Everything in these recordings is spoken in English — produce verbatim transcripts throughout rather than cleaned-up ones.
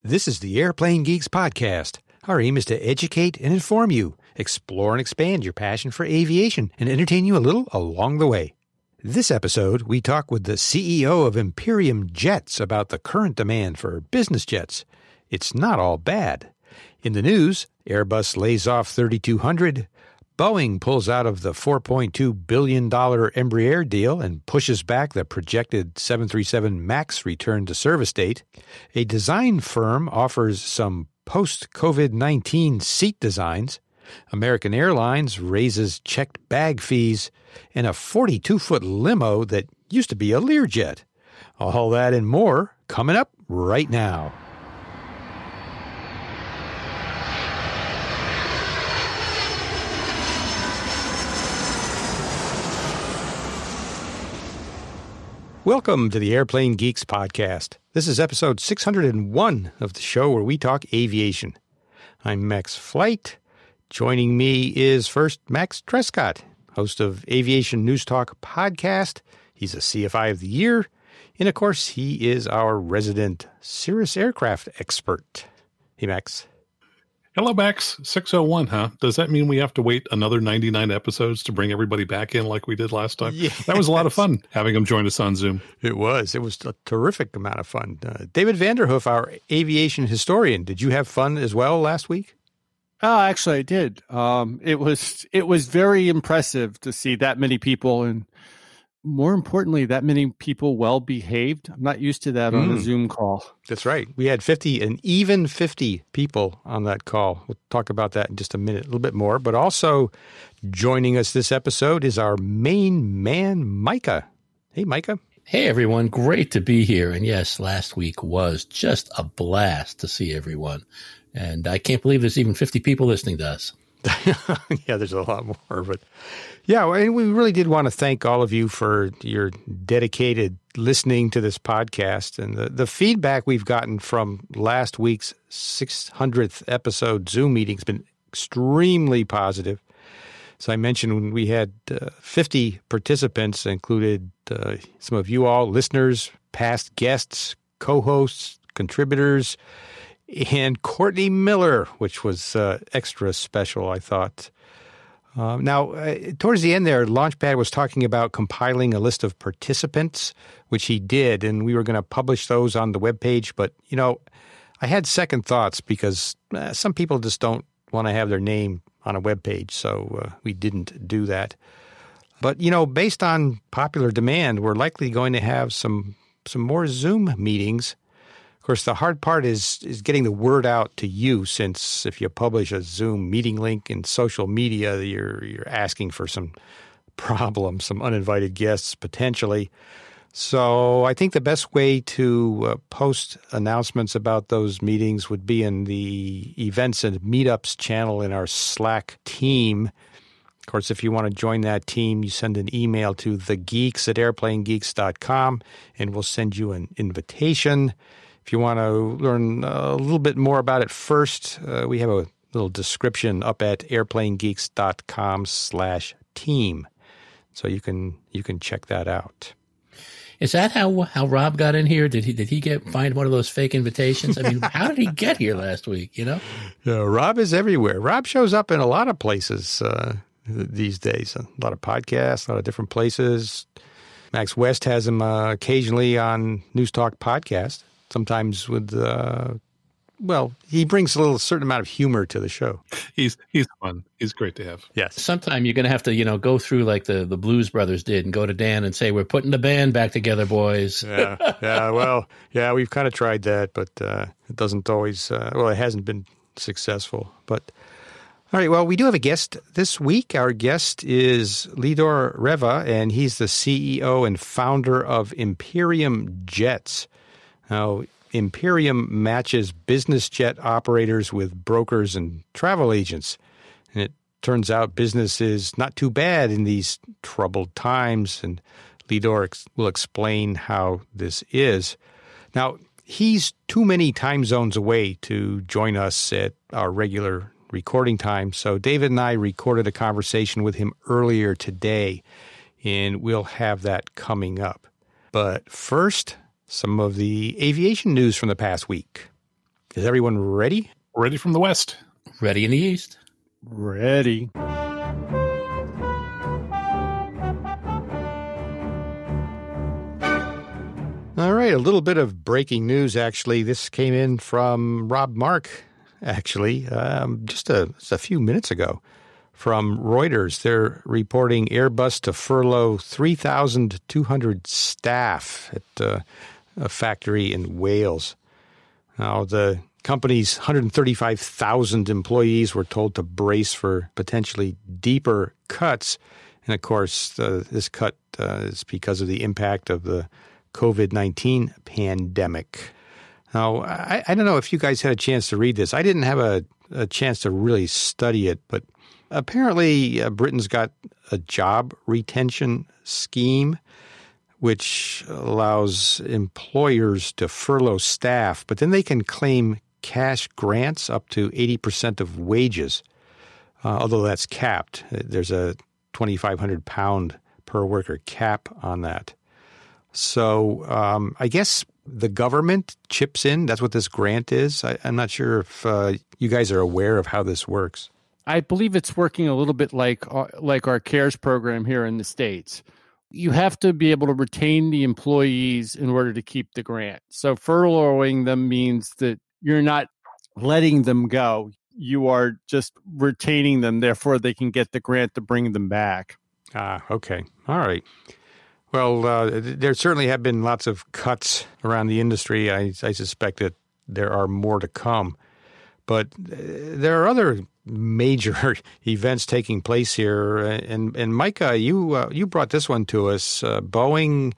This is the Airplane Geeks podcast. Our aim is to educate and inform you, explore and expand your passion for aviation, and entertain you a little along the way. This episode, we talk with the C E O of Imperium Jets about the current demand for business jets. It's not all bad. In the news, Airbus lays off thirty-two hundred, Boeing pulls out of the four point two billion dollars Embraer deal and pushes back the projected seven thirty-seven MAX return to service date. A design firm offers some post-COVID nineteen seat designs. American Airlines raises checked bag fees, and a forty-two foot limo that used to be a Learjet. All that and more coming up right now. Welcome to the Airplane Geeks podcast. This is episode six hundred one of the show where we talk aviation. I'm Max Flight. Joining me is first Max Trescott, host of Aviation News Talk podcast. He's a C F I of the year. And of course, he is our resident Cirrus aircraft expert. Hey, Max. Hello, Max. six oh one, huh? Does that mean we have to wait another ninety-nine episodes to bring everybody back in like we did last time? Yes. That was a lot of fun having them join us on Zoom. It was. It was a terrific amount of fun. Uh, David Vanderhoof, our aviation historian, did you have fun as well last week? Oh, actually, I did. Um, it was it was very impressive to see that many people, and more importantly, that many people well behaved. I'm not used to that mm. on a Zoom call. That's right. We had fifty, an even fifty people on that call. We'll talk about that in just a minute, a little bit more. But also joining us this episode is our main man, Micah. Hey, Micah. Hey, everyone. Great to be here. And yes, last week was just a blast to see everyone. And I can't believe there's even fifty people listening to us. Yeah, there's a lot more. But yeah, we really did want to thank all of you for your dedicated listening to this podcast. And the, the feedback we've gotten from last week's six hundredth episode Zoom meeting has been extremely positive. So I mentioned when we had uh, fifty participants, included uh, some of you all, listeners, past guests, co-hosts, contributors, and Courtney Miller, which was uh, extra special, I thought. Uh, now, uh, towards the end there, Launchpad was talking about compiling a list of participants, which he did, and we were going to publish those on the webpage. But, you know, I had second thoughts because uh, some people just don't want to have their name on a webpage, so uh, we didn't do that. But, you know, based on popular demand, we're likely going to have some some more Zoom meetings. Of course, the hard part is is getting the word out to you, since if you publish a Zoom meeting link in social media, you're you're asking for some problems, some uninvited guests potentially. So I think the best way to uh, post announcements about those meetings would be in the events and meetups channel in our Slack team. Of course, if you want to join that team, you send an email to thegeeks at airplane geeks dot com, and we'll send you an invitation. If you want to learn a little bit more about it first, uh, we have a little description up at airplane geeks dot com slash team. So you can you can check that out. Is that how how Rob got in here? Did he did he get find one of those fake invitations? I mean, how did he get here last week, you know? Yeah, Rob is everywhere. Rob shows up in a lot of places uh, these days. A lot of podcasts, a lot of different places. Max West has him uh, occasionally on News Talk podcast. Sometimes with, uh, well, he brings a little certain amount of humor to the show. He's he's fun. He's great to have. Yes. Sometime you're going to have to, you know, go through like the, the Blues Brothers did and go to Dan and say, we're putting the band back together, boys. Yeah, yeah. Well, yeah, we've kind of tried that, but uh, it doesn't always, uh, well, it hasn't been successful. But all right, well, we do have a guest this week. Our guest is Lidor Reva, and he's the C E O and founder of Imperium Jets. Now, Imperium matches business jet operators with brokers and travel agents. And it turns out business is not too bad in these troubled times, and Lidor ex- will explain how this is. Now, he's too many time zones away to join us at our regular recording time, so David and I recorded a conversation with him earlier today, and we'll have that coming up. But first, some of the aviation news from the past week. Is everyone ready? Ready from the west. Ready in the east. Ready. All right, a little bit of breaking news, actually. This came in from Rob Mark, actually, um, just, a, just a few minutes ago from Reuters. They're reporting Airbus to furlough three thousand two hundred staff at uh, a factory in Wales. Now, the company's one hundred thirty-five thousand employees were told to brace for potentially deeper cuts. And, of course, uh, this cut uh, is because of the impact of the COVID nineteen pandemic. Now, I, I don't know if you guys had a chance to read this. I didn't have a, a chance to really study it, but apparently uh, Britain's got a job retention scheme which allows employers to furlough staff, but then they can claim cash grants up to eighty percent of wages, uh, although that's capped. There's a twenty-five hundred pound per worker cap on that. So um, I guess the government chips in. That's what this grant is. I, I'm not sure if uh, you guys are aware of how this works. I believe it's working a little bit like uh, like our CARES program here in the States. You have to be able to retain the employees in order to keep the grant. So furloughing them means that you're not letting them go. You are just retaining them. Therefore, they can get the grant to bring them back. Ah, okay. All right. Well, uh, there certainly have been lots of cuts around the industry. I, I suspect that there are more to come. But uh, there are other major events taking place here. And, and Micah, you uh, you brought this one to us. Uh, Boeing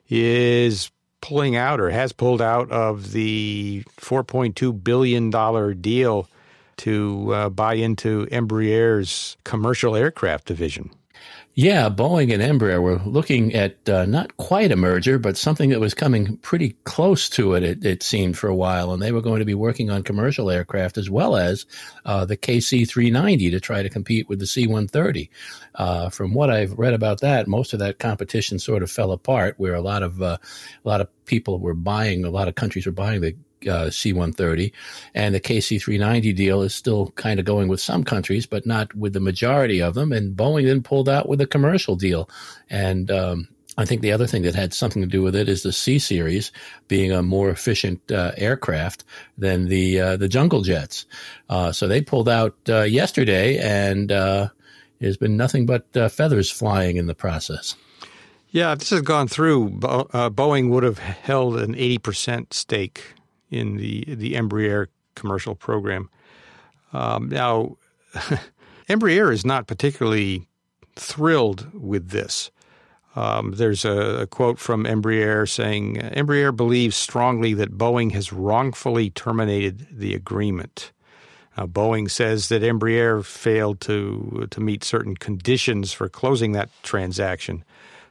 is pulling out or has pulled out of the four point two billion dollars deal to uh, buy into Embraer's commercial aircraft division. Yeah, Boeing and Embraer were looking at uh, not quite a merger, but something that was coming pretty close to it, it, it seemed, for a while. And they were going to be working on commercial aircraft as well as uh, the K C three ninety to try to compete with the C one thirty. Uh, from what I've read about that, most of that competition sort of fell apart, where a lot of uh, a lot of people were buying, a lot of countries were buying the Uh, C one thirty, and the K C three ninety deal is still kind of going with some countries, but not with the majority of them. And Boeing then pulled out with a commercial deal. And um, I think the other thing that had something to do with it is the C series being a more efficient uh, aircraft than the uh, the Jungle Jets. Uh, so they pulled out uh, yesterday, and uh, there's been nothing but uh, feathers flying in the process. Yeah, if this has gone through, Bo- uh, Boeing would have held an eighty percent stake in the the Embraer commercial program. Um, now, Embraer is not particularly thrilled with this. Um, there's a, a quote from Embraer saying, Embraer believes strongly that Boeing has wrongfully terminated the agreement. Uh, Boeing says that Embraer failed to to meet certain conditions for closing that transaction.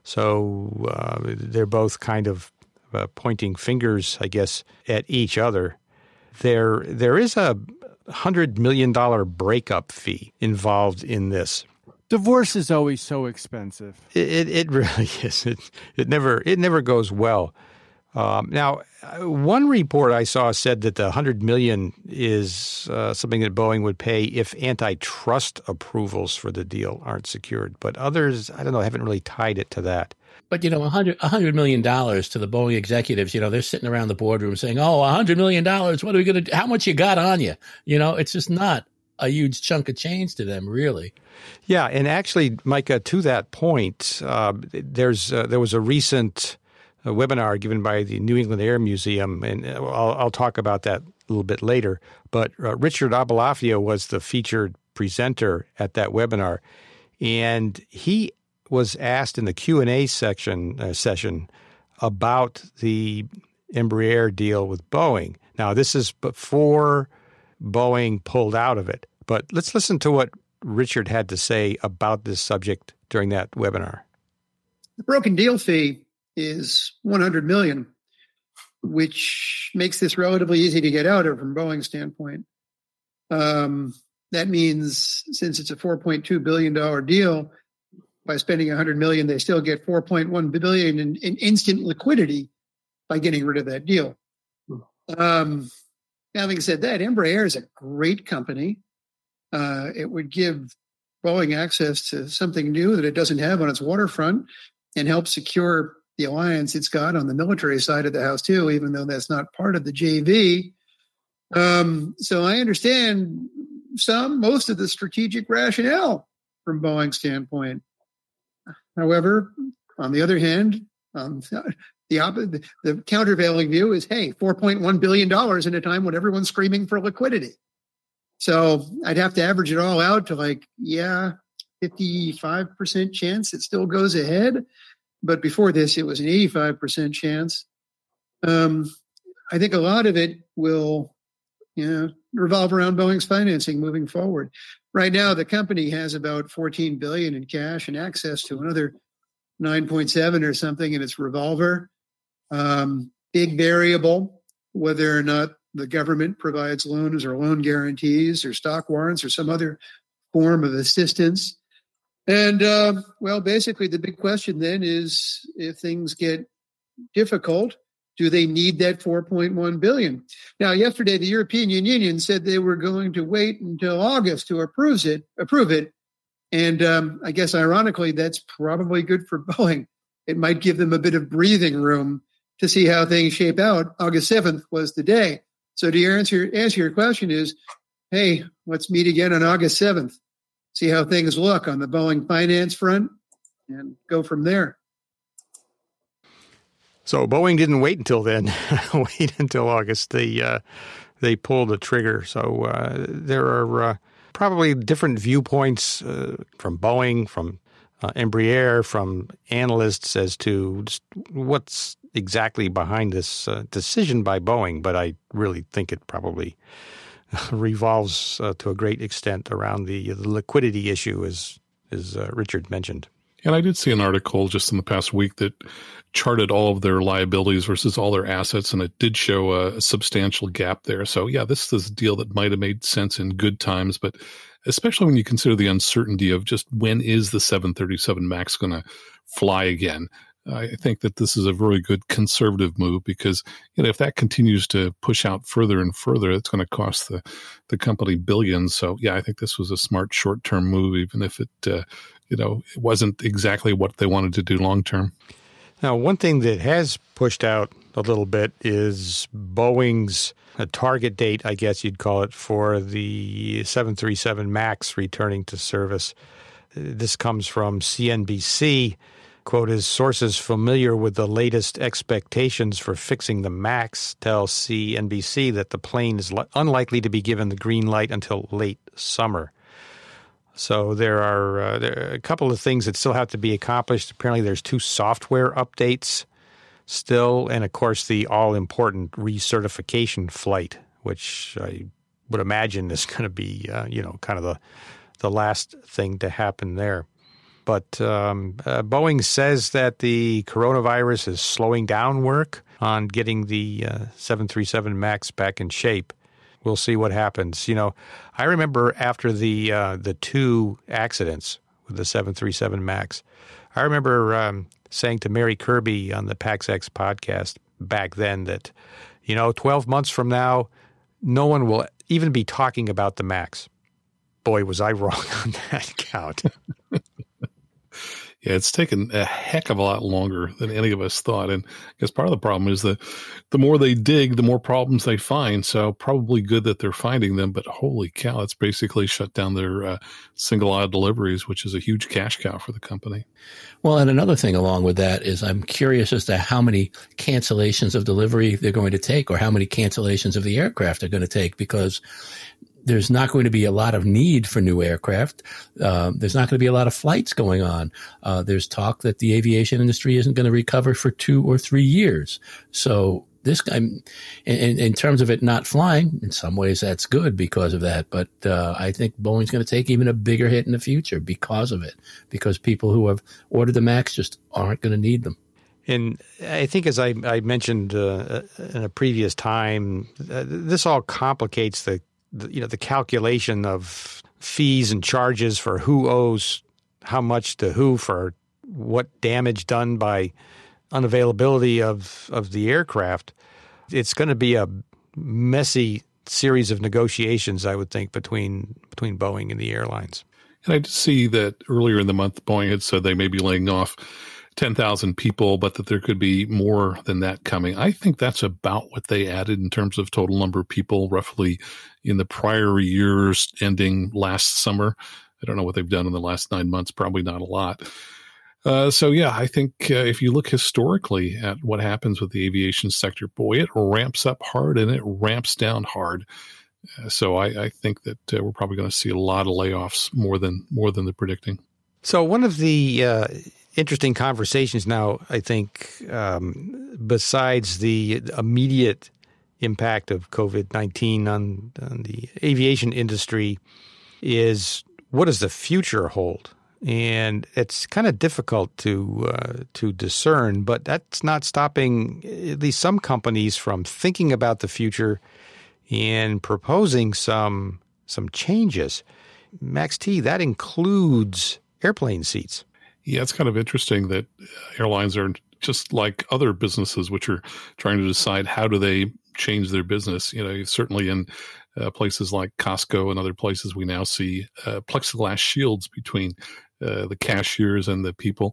So uh, they're both kind of Uh, pointing fingers, I guess, at each other. There, there is a one hundred million dollars breakup fee involved in this. Divorce is always so expensive. It, it, it really is. It, it never, it never goes well. Um, now, one report I saw said that the one hundred million dollars is uh, something that Boeing would pay if antitrust approvals for the deal aren't secured. But others, I don't know, haven't really tied it to that. But, you know, one hundred, one hundred million dollars to the Boeing executives, you know, they're sitting around the boardroom saying, oh, one hundred million dollars, what are we going to do? How much you got on you? You know, it's just not a huge chunk of change to them, really. Yeah, and actually, Micah, to that point, uh, there's uh, there was a recent uh, webinar given by the New England Air Museum, and I'll, I'll talk about that a little bit later. But uh, Richard Aboulafia was the featured presenter at that webinar, and he was asked in the Q and A section uh, session about the Embraer deal with Boeing. Now, this is before Boeing pulled out of it, but let's listen to what Richard had to say about this subject during that webinar. The broken deal fee is one hundred million dollars, which makes this relatively easy to get out of from Boeing's standpoint. Um, that means since it's a four point two billion dollars deal, by spending one hundred million dollars, they still get four point one billion dollars in, in instant liquidity by getting rid of that deal. Um, having said that, Embraer is a great company. Uh, it would give Boeing access to something new that it doesn't have on its waterfront and help secure the alliance it's got on the military side of the house too, even though that's not part of the J V. Um, so I understand some, most of the strategic rationale from Boeing's standpoint. However, on the other hand, um, the, op- the countervailing view is, hey, four point one billion dollars in a time when everyone's screaming for liquidity. So I'd have to average it all out to like, yeah, fifty-five percent chance it still goes ahead. But before this, it was an eighty-five percent chance. Um, I think a lot of it will, you know, revolve around Boeing's financing moving forward. Right now, the company has about fourteen billion dollars in cash and access to another nine point seven or something in its revolver. Um, big variable, whether or not the government provides loans or loan guarantees or stock warrants or some other form of assistance. And, uh, well, basically the big question then is, if things get difficult, do they need that four point one billion dollars? Now, yesterday, the European Union said they were going to wait until August to approve it. Approve it. And um, I guess, ironically, that's probably good for Boeing. It might give them a bit of breathing room to see how things shape out. August seventh was the day. So to answer, answer your question is, hey, let's meet again on August seventh. See how things look on the Boeing finance front and go from there. So Boeing didn't wait until then, wait until August. They, uh, they pulled the trigger. So uh, there are uh, probably different viewpoints uh, from Boeing, from uh, Embraer, from analysts as to just what's exactly behind this uh, decision by Boeing. But I really think it probably revolves uh, to a great extent around the, the liquidity issue, as, as uh, Richard mentioned. And I did see an article just in the past week that charted all of their liabilities versus all their assets, and it did show a, a substantial gap there. So, yeah, this is a deal that might have made sense in good times, but especially when you consider the uncertainty of just when is the seven thirty-seven MAX going to fly again. I think that this is a very good conservative move because, you know, if that continues to push out further and further, it's going to cost the, the company billions. So, yeah, I think this was a smart short-term move, even if it, uh, you know, it wasn't exactly what they wanted to do long-term. Now, one thing that has pushed out a little bit is Boeing's a target date, I guess you'd call it, for the seven thirty-seven MAX returning to service. This comes from C N B C. Quote, is sources familiar with the latest expectations for fixing the MAX tell C N B C that the plane is li- unlikely to be given the green light until late summer. So there are, uh, there are a couple of things that still have to be accomplished. Apparently there's two software updates still, and of course the all-important recertification flight, which I would imagine is going to be, uh, you know, kind of the, the last thing to happen there. But um, uh, Boeing says that the coronavirus is slowing down work on getting the uh, seven thirty-seven MAX back in shape. We'll see what happens. You know, I remember after the uh, the two accidents with the seven thirty-seven MAX, I remember um, saying to Mary Kirby on the PaxX podcast back then that, you know, twelve months from now, no one will even be talking about the MAX. Boy, was I wrong on that count. Yeah, it's taken a heck of a lot longer than any of us thought. And I guess part of the problem is that the more they dig, the more problems they find. So probably good that they're finding them. But holy cow, it's basically shut down their uh, single aisle deliveries, which is a huge cash cow for the company. Well, and another thing along with that is I'm curious as to how many cancellations of delivery they're going to take or how many cancellations of the aircraft they're going to take, because there's not going to be a lot of need for new aircraft. Uh, there's not going to be a lot of flights going on. Uh, there's talk that the aviation industry isn't going to recover for two or three years. So this guy, in, in terms of it not flying, in some ways that's good because of that. But uh, I think Boeing's going to take even a bigger hit in the future because of it, because people who have ordered the MAX just aren't going to need them. And I think, as I, I mentioned uh, in a previous time, uh, this all complicates the The, you know, the calculation of fees and charges for who owes how much to who for what damage done by unavailability of, of the aircraft. It's going to be a messy series of negotiations, I would think, between between Boeing and the airlines. And I did see that earlier in the month, Boeing had said they may be laying off ten thousand people, but that there could be more than that coming. I think that's about what they added in terms of total number of people, roughly in the prior years ending last summer. I don't know what they've done in the last nine months, probably not a lot. Uh, so, yeah, I think uh, if you look historically at what happens with the aviation sector, boy, it ramps up hard and it ramps down hard. Uh, so I, I think that uh, we're probably going to see a lot of layoffs more than more than they're predicting. So one of the uh, interesting conversations now, I think, um, besides the immediate impact of COVID nineteen on, on the aviation industry, is what does the future hold? And it's kind of difficult to uh, to discern, but that's not stopping at least some companies from thinking about the future and proposing some some changes. Max T, that includes airplane seats. Yeah, it's kind of interesting that airlines are just like other businesses, which are trying to decide how do they change their business. You know, certainly in uh, places like Costco and other places, we now see uh, plexiglass shields between uh, the cashiers and the people.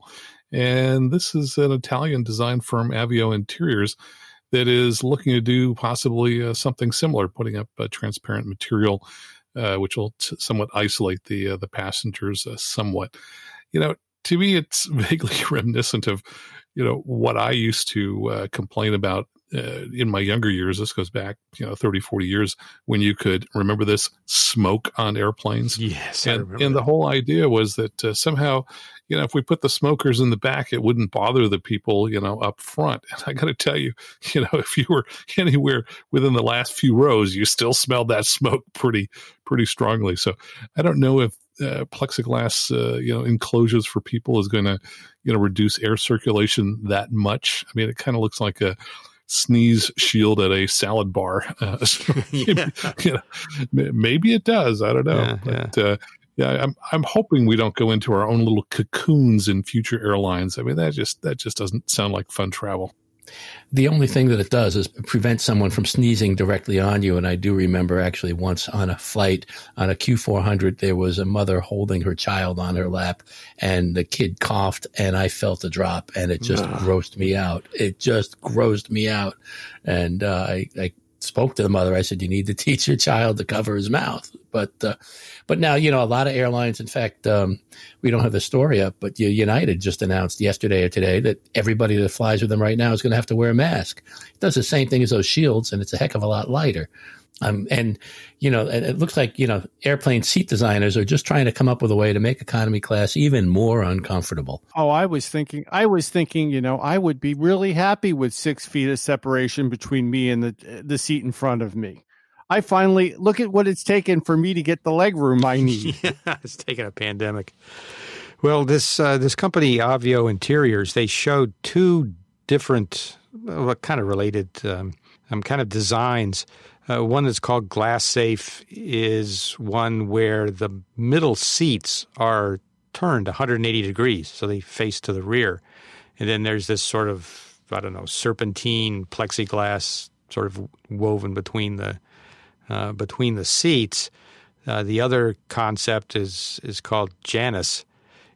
And this is an Italian design firm, Avio Interiors, that is looking to do possibly uh, something similar, putting up uh, transparent material, uh, which will t- somewhat isolate the uh, the passengers uh, somewhat. You know, to me, it's vaguely reminiscent of, you know, what I used to uh, complain about uh, in my younger years. This goes back, you know, thirty, forty years when you could, remember this, smoke on airplanes. Yes. I and, remember and that. the whole idea was that uh, somehow, you know, if we put the smokers in the back, it wouldn't bother the people, you know, up front. And I got to tell you, you know, if you were anywhere within the last few rows, you still smelled that smoke pretty, pretty strongly. So I don't know if uh, plexiglass, uh, you know, enclosures for people is going to, you know, reduce air circulation that much. I mean, it kind of looks like a sneeze shield at a salad bar. Uh, so maybe, Yeah. you know, maybe it does. I don't know. Yeah, but, uh, yeah, I'm I'm hoping we don't go into our own little cocoons in future airlines. I mean, that just that just doesn't sound like fun travel. The only thing that it does is prevent someone from sneezing directly on you. And I do remember actually once on a flight on a Q four hundred, there was a mother holding her child on her lap and the kid coughed and I felt a drop and it just Ugh. grossed me out. It just grossed me out. And uh, I, I spoke to the mother. I said, you need to teach your child to cover his mouth. But, uh, but now, you know, a lot of airlines, in fact, um, we don't have the story up, but United just announced yesterday or today that everybody that flies with them right now is going to have to wear a mask. It does the same thing as those shields, and it's a heck of a lot lighter. Um, and, you know, it, it looks like, you know, airplane seat designers are just trying to come up with a way to make economy class even more uncomfortable. Oh, I was thinking, I was thinking, you know, I would be really happy with six feet of separation between me and the the seat in front of me. I finally, look at what it's taken for me to get the leg room I need. Yeah, it's taken a pandemic. Well, this uh, this company, Avio Interiors, they showed two different, well, kind of related um, um, kind of designs. Uh, one that's called Glass Safe is one where the middle seats are turned one hundred eighty degrees, so they face to the rear. And then there's this sort of, I don't know, serpentine plexiglass sort of woven between the uh, between the seats. Uh, the other concept is is called Janus,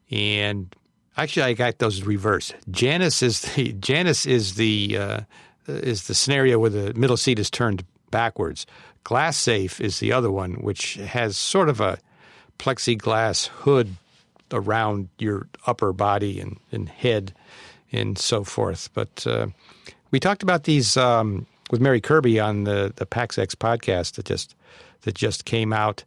and actually I got those reversed. Janus is the Janus is the uh, is the scenario where the middle seat is turned backwards. Glass Safe is the other one, which has sort of a plexiglass hood around your upper body and, and head and so forth. But uh, we talked about these um, with Mary Kirby on the the PaxX podcast that just that just came out,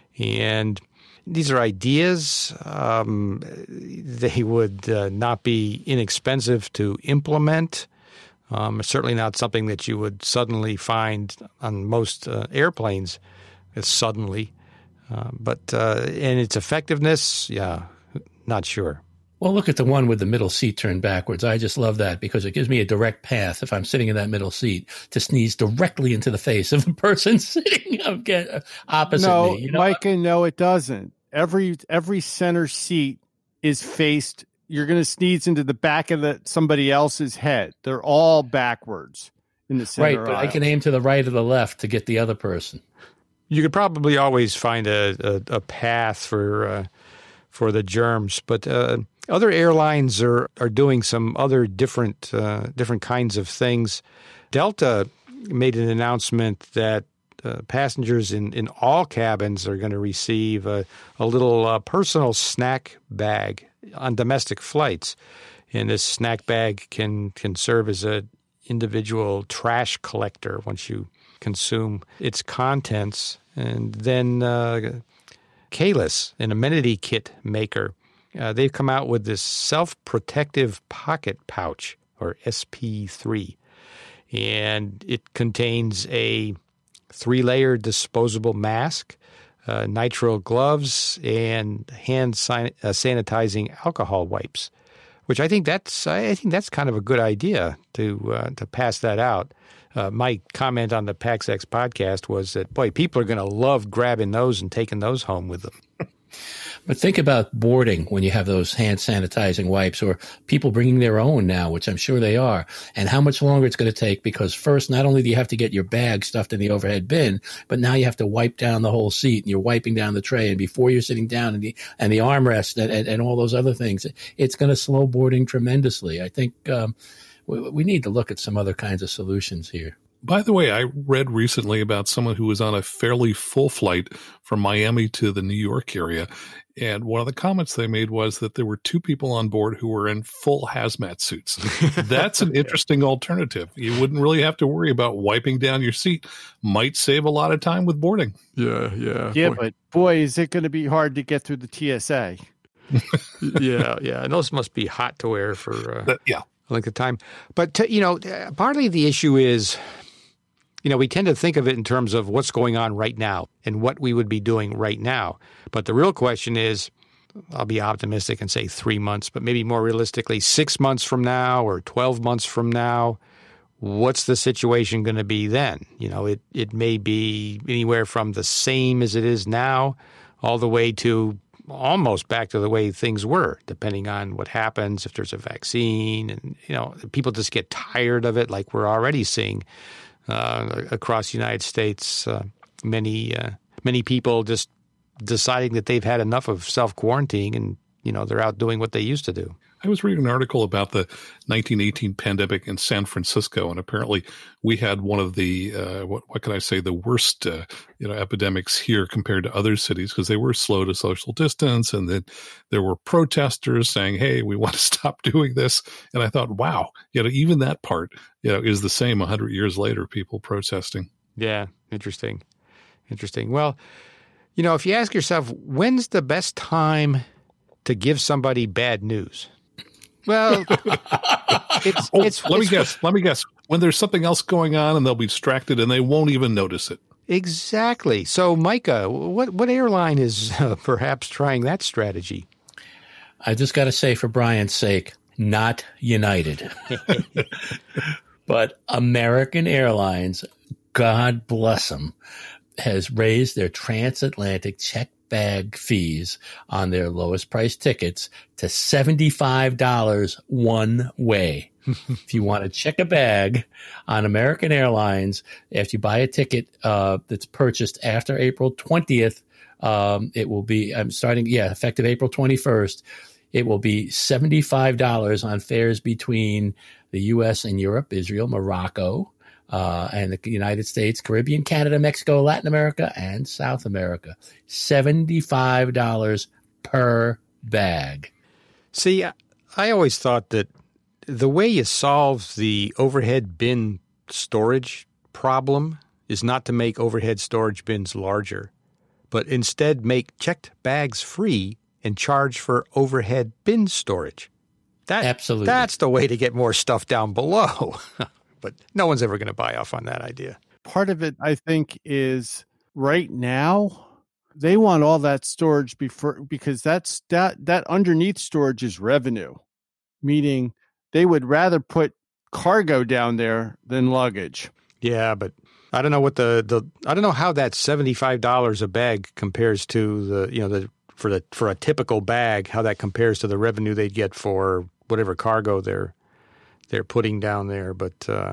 and these are ideas. Um, they would uh, not be inexpensive to implement. Um, certainly not something that you would suddenly find on most uh, airplanes. It's suddenly, uh, but uh, and its effectiveness, yeah, not sure. Well, look at the one with the middle seat turned backwards. I just love that because it gives me a direct path, if I'm sitting in that middle seat, to sneeze directly into the face of the person sitting opposite no, me. You know? Micah, no, it doesn't. Every every center seat is faced. You're going to sneeze into the back of the somebody else's head. They're all backwards. in the center Right, but aisle. I can aim to the right or the left to get the other person. You could probably always find a, a, a path for uh, for the germs, but uh, other airlines are, are doing some other different uh, different kinds of things. Delta made an announcement that uh, passengers in, in all cabins are going to receive a, a little uh, personal snack bag on domestic flights, and this snack bag can can serve as a individual trash collector once you consume its contents. And then uh, Kalis, an amenity kit maker, uh, they've come out with this self-protective pocket pouch, or S P three. And it contains a three-layer disposable mask, uh, nitrile gloves, and hand san- uh, sanitizing alcohol wipes, which I think that's I think that's kind of a good idea to uh, to pass that out. Uh, my comment on the PaxX podcast was that, boy, people are going to love grabbing those and taking those home with them. But think about boarding when you have those hand sanitizing wipes, or people bringing their own now, which I'm sure they are, and how much longer it's going to take, because first, not only do you have to get your bag stuffed in the overhead bin, but now you have to wipe down the whole seat, and you're wiping down the tray, and before you're sitting down, and the, and the armrest and, and, and all those other things, it's going to slow boarding tremendously. I think um, we, we need to look at some other kinds of solutions here. By the way, I read recently about someone who was on a fairly full flight from Miami to the New York area. And one of the comments they made was that there were two people on board who were in full hazmat suits. That's an interesting alternative. You wouldn't really have to worry about wiping down your seat. Might save a lot of time with boarding. Yeah, yeah. Yeah, boy. but boy, is it going to be hard to get through the T S A. yeah, yeah. And those must be hot to wear for uh, But, yeah. a length of time. But, to, you know, partly the issue is, you know, we tend to think of it in terms of what's going on right now and what we would be doing right now. But the real question is, I'll be optimistic and say three months, but maybe more realistically, six months from now or twelve months from now, what's the situation going to be then? You know, it, it may be anywhere from the same as it is now all the way to almost back to the way things were, depending on what happens, if there's a vaccine. And, you know, people just get tired of it like we're already seeing uh, across the United States. Uh, many, uh, many people just deciding that they've had enough of self-quarantine and, you know, they're out doing what they used to do. I was reading an article about the nineteen eighteen pandemic in San Francisco, and apparently we had one of the, uh, what, what can I say, the worst, uh, you know, epidemics here compared to other cities, because they were slow to social distance, and then there were protesters saying, hey, we want to stop doing this. And I thought, wow, you know, even that part, you know, is the same one hundred years later, people protesting. Yeah, interesting. Interesting. Well, you know, if you ask yourself, when's the best time to give somebody bad news? Well, it's, oh, it's let it's, me guess. Let me guess. When there's something else going on and they'll be distracted and they won't even notice it. Exactly. So, Micah, what what airline is uh, perhaps trying that strategy? I just got to say, for Brian's sake, not United. But American Airlines, God bless them, has raised their transatlantic check bag fees on their lowest price tickets to seventy-five dollars one way. If you want to check a bag on American Airlines, if you buy a ticket uh, that's purchased after April twentieth, um, it will be, I'm starting, yeah, effective April twenty-first, it will be seventy-five dollars on fares between the U S and Europe, Israel, Morocco, Uh, and the United States, Caribbean, Canada, Mexico, Latin America, and South America. seventy-five dollars per bag. See, I always thought that the way you solve the overhead bin storage problem is not to make overhead storage bins larger, but instead make checked bags free and charge for overhead bin storage. That, Absolutely. That's the way to get more stuff down below. But no one's ever going to buy off on that idea. Part of it, I think, is right now they want all that storage before, because that's that that underneath storage is revenue, meaning they would rather put cargo down there than luggage. Yeah, but I don't know what the, the I don't know how that seventy-five dollars a bag compares to the, you know, the for the for a typical bag, how that compares to the revenue they'd get for whatever cargo they're they're putting down there. But uh,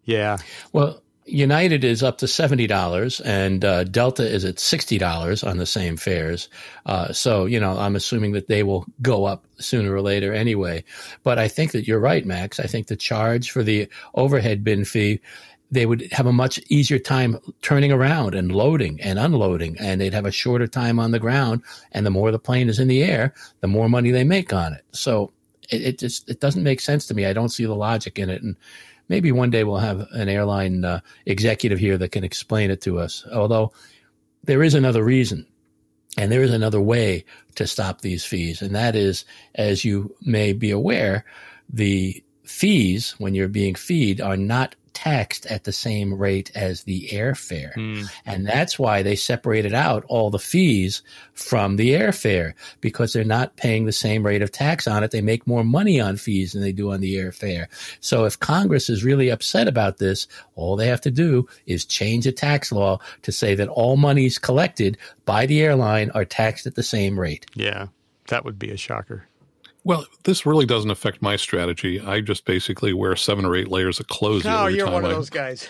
Yeah. Well, United is up to seventy dollars and uh, Delta is at sixty dollars on the same fares. Uh, so, you know, I'm assuming that they will go up sooner or later anyway. But I think that you're right, Max. I think the charge for the overhead bin fee, they would have a much easier time turning around and loading and unloading, and they'd have a shorter time on the ground. And the more the plane is in the air, the more money they make on it. So it, it just it doesn't make sense to me. I don't see the logic in it. And maybe one day we'll have an airline uh, executive here that can explain it to us. Although there is another reason, and there is another way to stop these fees. And that is, as you may be aware, the fees, when you're being feed, are not taxed at the same rate as the airfare. Mm. And that's why they separated out all the fees from the airfare, because they're not paying the same rate of tax on it. They make more money on fees than they do on the airfare. So if Congress is really upset about this, all they have to do is change the tax law to say that all monies collected by the airline are taxed at the same rate. Yeah, that would be a shocker. Well, this really doesn't affect my strategy. I just basically wear seven or eight layers of clothes. No, every you're time one I... of those guys.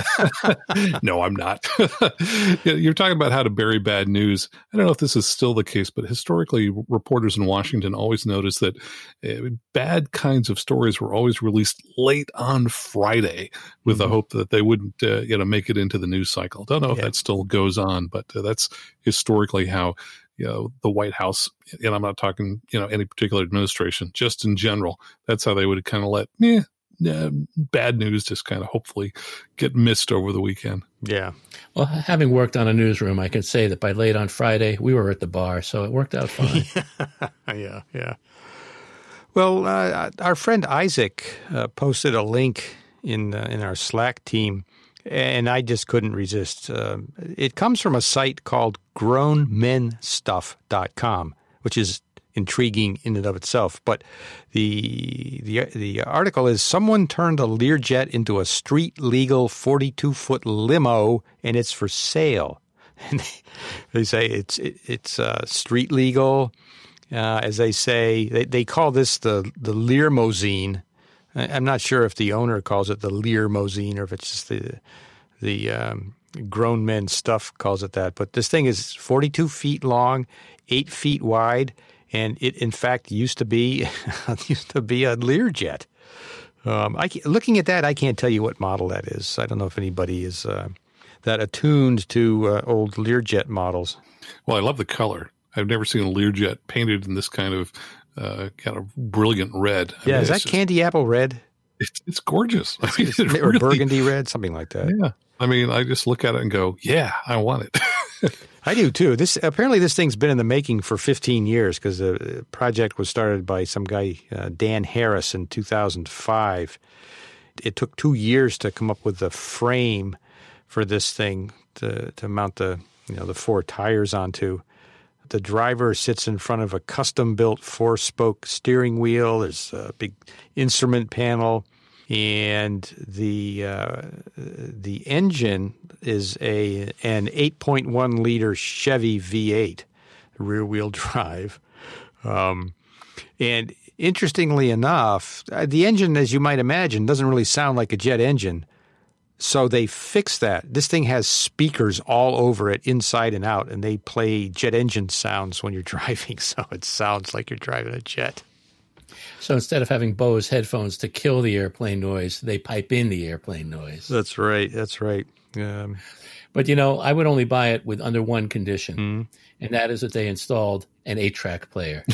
No, I'm not. You're talking about how to bury bad news. I don't know if this is still the case, but historically, reporters in Washington always noticed that uh, bad kinds of stories were always released late on Friday with mm-hmm. the hope that they wouldn't uh, you know, make it into the news cycle. Don't know if yeah. that still goes on, but uh, that's historically how you know, the White House, and I'm not talking, you know, any particular administration, just in general, that's how they would kind of let eh, eh, bad news just kind of hopefully get missed over the weekend. Yeah. Well, having worked on a newsroom, I can say that by late on Friday, we were at the bar, so it worked out fine. yeah, yeah. Well, uh, our friend Isaac uh, posted a link in uh, in our Slack team, and I just couldn't resist. Uh, it comes from a site called grown men stuff dot com, which is intriguing in and of itself. But the the the article is, someone turned a Learjet into a street-legal forty-two foot limo, and it's for sale. And they, they say it's it, it's uh, street legal. Uh, as they say, they, they call this the, the Learmosine. I'm not sure if the owner calls it the Learmosine or if it's just the the um, grown men stuff calls it that. But this thing is forty-two feet long, eight feet wide, and it in fact used to be used to be a Learjet. Um, I, looking at that, I can't tell you what model that is. I don't know if anybody is uh, that attuned to uh, old Learjet models. Well, I love the color. I've never seen a Learjet painted in this kind of uh, kind of brilliant red. I yeah, mean, is that just, candy apple red? It's it's gorgeous. I mean, it's, it or really, burgundy red, something like that. Yeah, I mean, I just look at it and go, "Yeah, I want it." I do too. This apparently this thing's been in the making for fifteen years because the project was started by some guy uh, Dan Harris in two thousand five. It took two years to come up with the frame for this thing to to mount the you know the four tires onto. The driver sits in front of a custom-built four-spoke steering wheel. There's a big instrument panel, and the uh, the engine is a an eight point one liter Chevy V eight, rear-wheel drive. Um, and interestingly enough, the engine, as you might imagine, doesn't really sound like a jet engine. So they fixed that. This thing has speakers all over it, inside and out, and they play jet engine sounds when you're driving, so it sounds like you're driving a jet. So instead of having Bose headphones to kill the airplane noise, they pipe in the airplane noise. That's right. That's right. Um, but, you know, I would only buy it with under one condition, mm-hmm. and that is that they installed an eight-track player.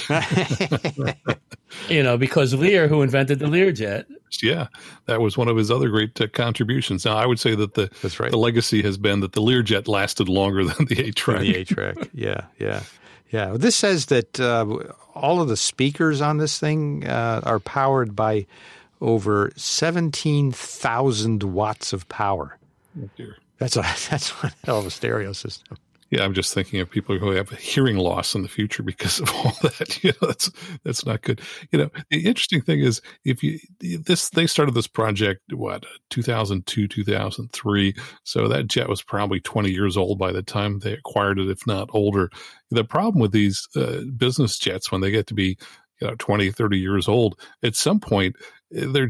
You know, because Lear, who invented the Learjet. Yeah, that was one of his other great uh, contributions. Now, I would say that the That's right. the legacy has been that the Learjet lasted longer than the eight-track. The eight-track, yeah, yeah. Yeah, this says that uh, all of the speakers on this thing uh, are powered by over seventeen thousand watts of power. Oh, dear. That's a that's one hell of a stereo system. Yeah, I'm just thinking of people who have hearing loss in the future because of all that. You know, that's that's not good. You know, the interesting thing is, if you this they started this project what two thousand two, two thousand three, so that jet was probably twenty years old by the time they acquired it, if not older. The problem with these uh, business jets when they get to be you know twenty, thirty years old, at some point they're just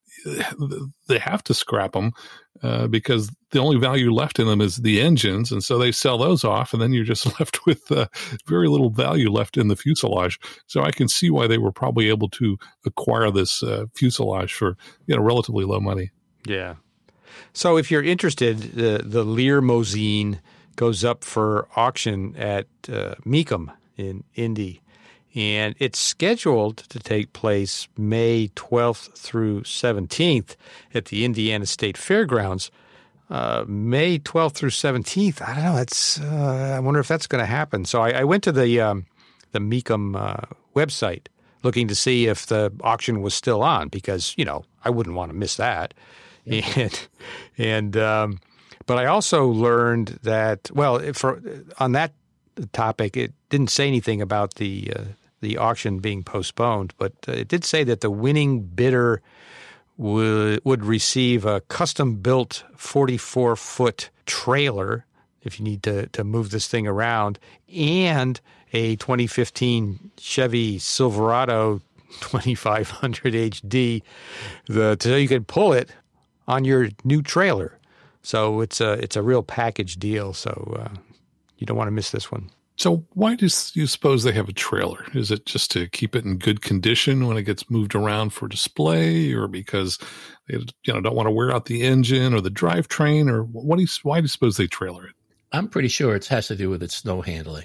they have to scrap them uh, because the only value left in them is the engines. And so they sell those off, and then you're just left with uh, very little value left in the fuselage. So I can see why they were probably able to acquire this uh, fuselage for, you know, relatively low money. Yeah. So if you're interested, the, the Lear Limousine goes up for auction at uh, Mecum in Indy. And it's scheduled to take place May twelfth through seventeenth at the Indiana State Fairgrounds. Uh, May twelfth through seventeenth. I don't know. That's. Uh, I wonder if that's going to happen. So I, I went to the um, the Mecum uh, website looking to see if the auction was still on because, you know, I wouldn't want to miss that. Yeah. And and um, but I also learned that, well, for on that topic, it didn't say anything about the uh, the auction being postponed, but uh, it did say that the winning bidder would would receive a custom-built forty-four foot trailer if you need to to move this thing around, and a twenty fifteen Chevy Silverado twenty-five hundred H D, the so you can pull it on your new trailer. So it's a it's a real package deal. So uh, you don't want to miss this one. So why do you suppose they have a trailer? Is it just to keep it in good condition when it gets moved around for display, or because they, you know, don't want to wear out the engine or the drivetrain, or what do you, why do you suppose they trailer it? I'm pretty sure it has to do with its snow handling.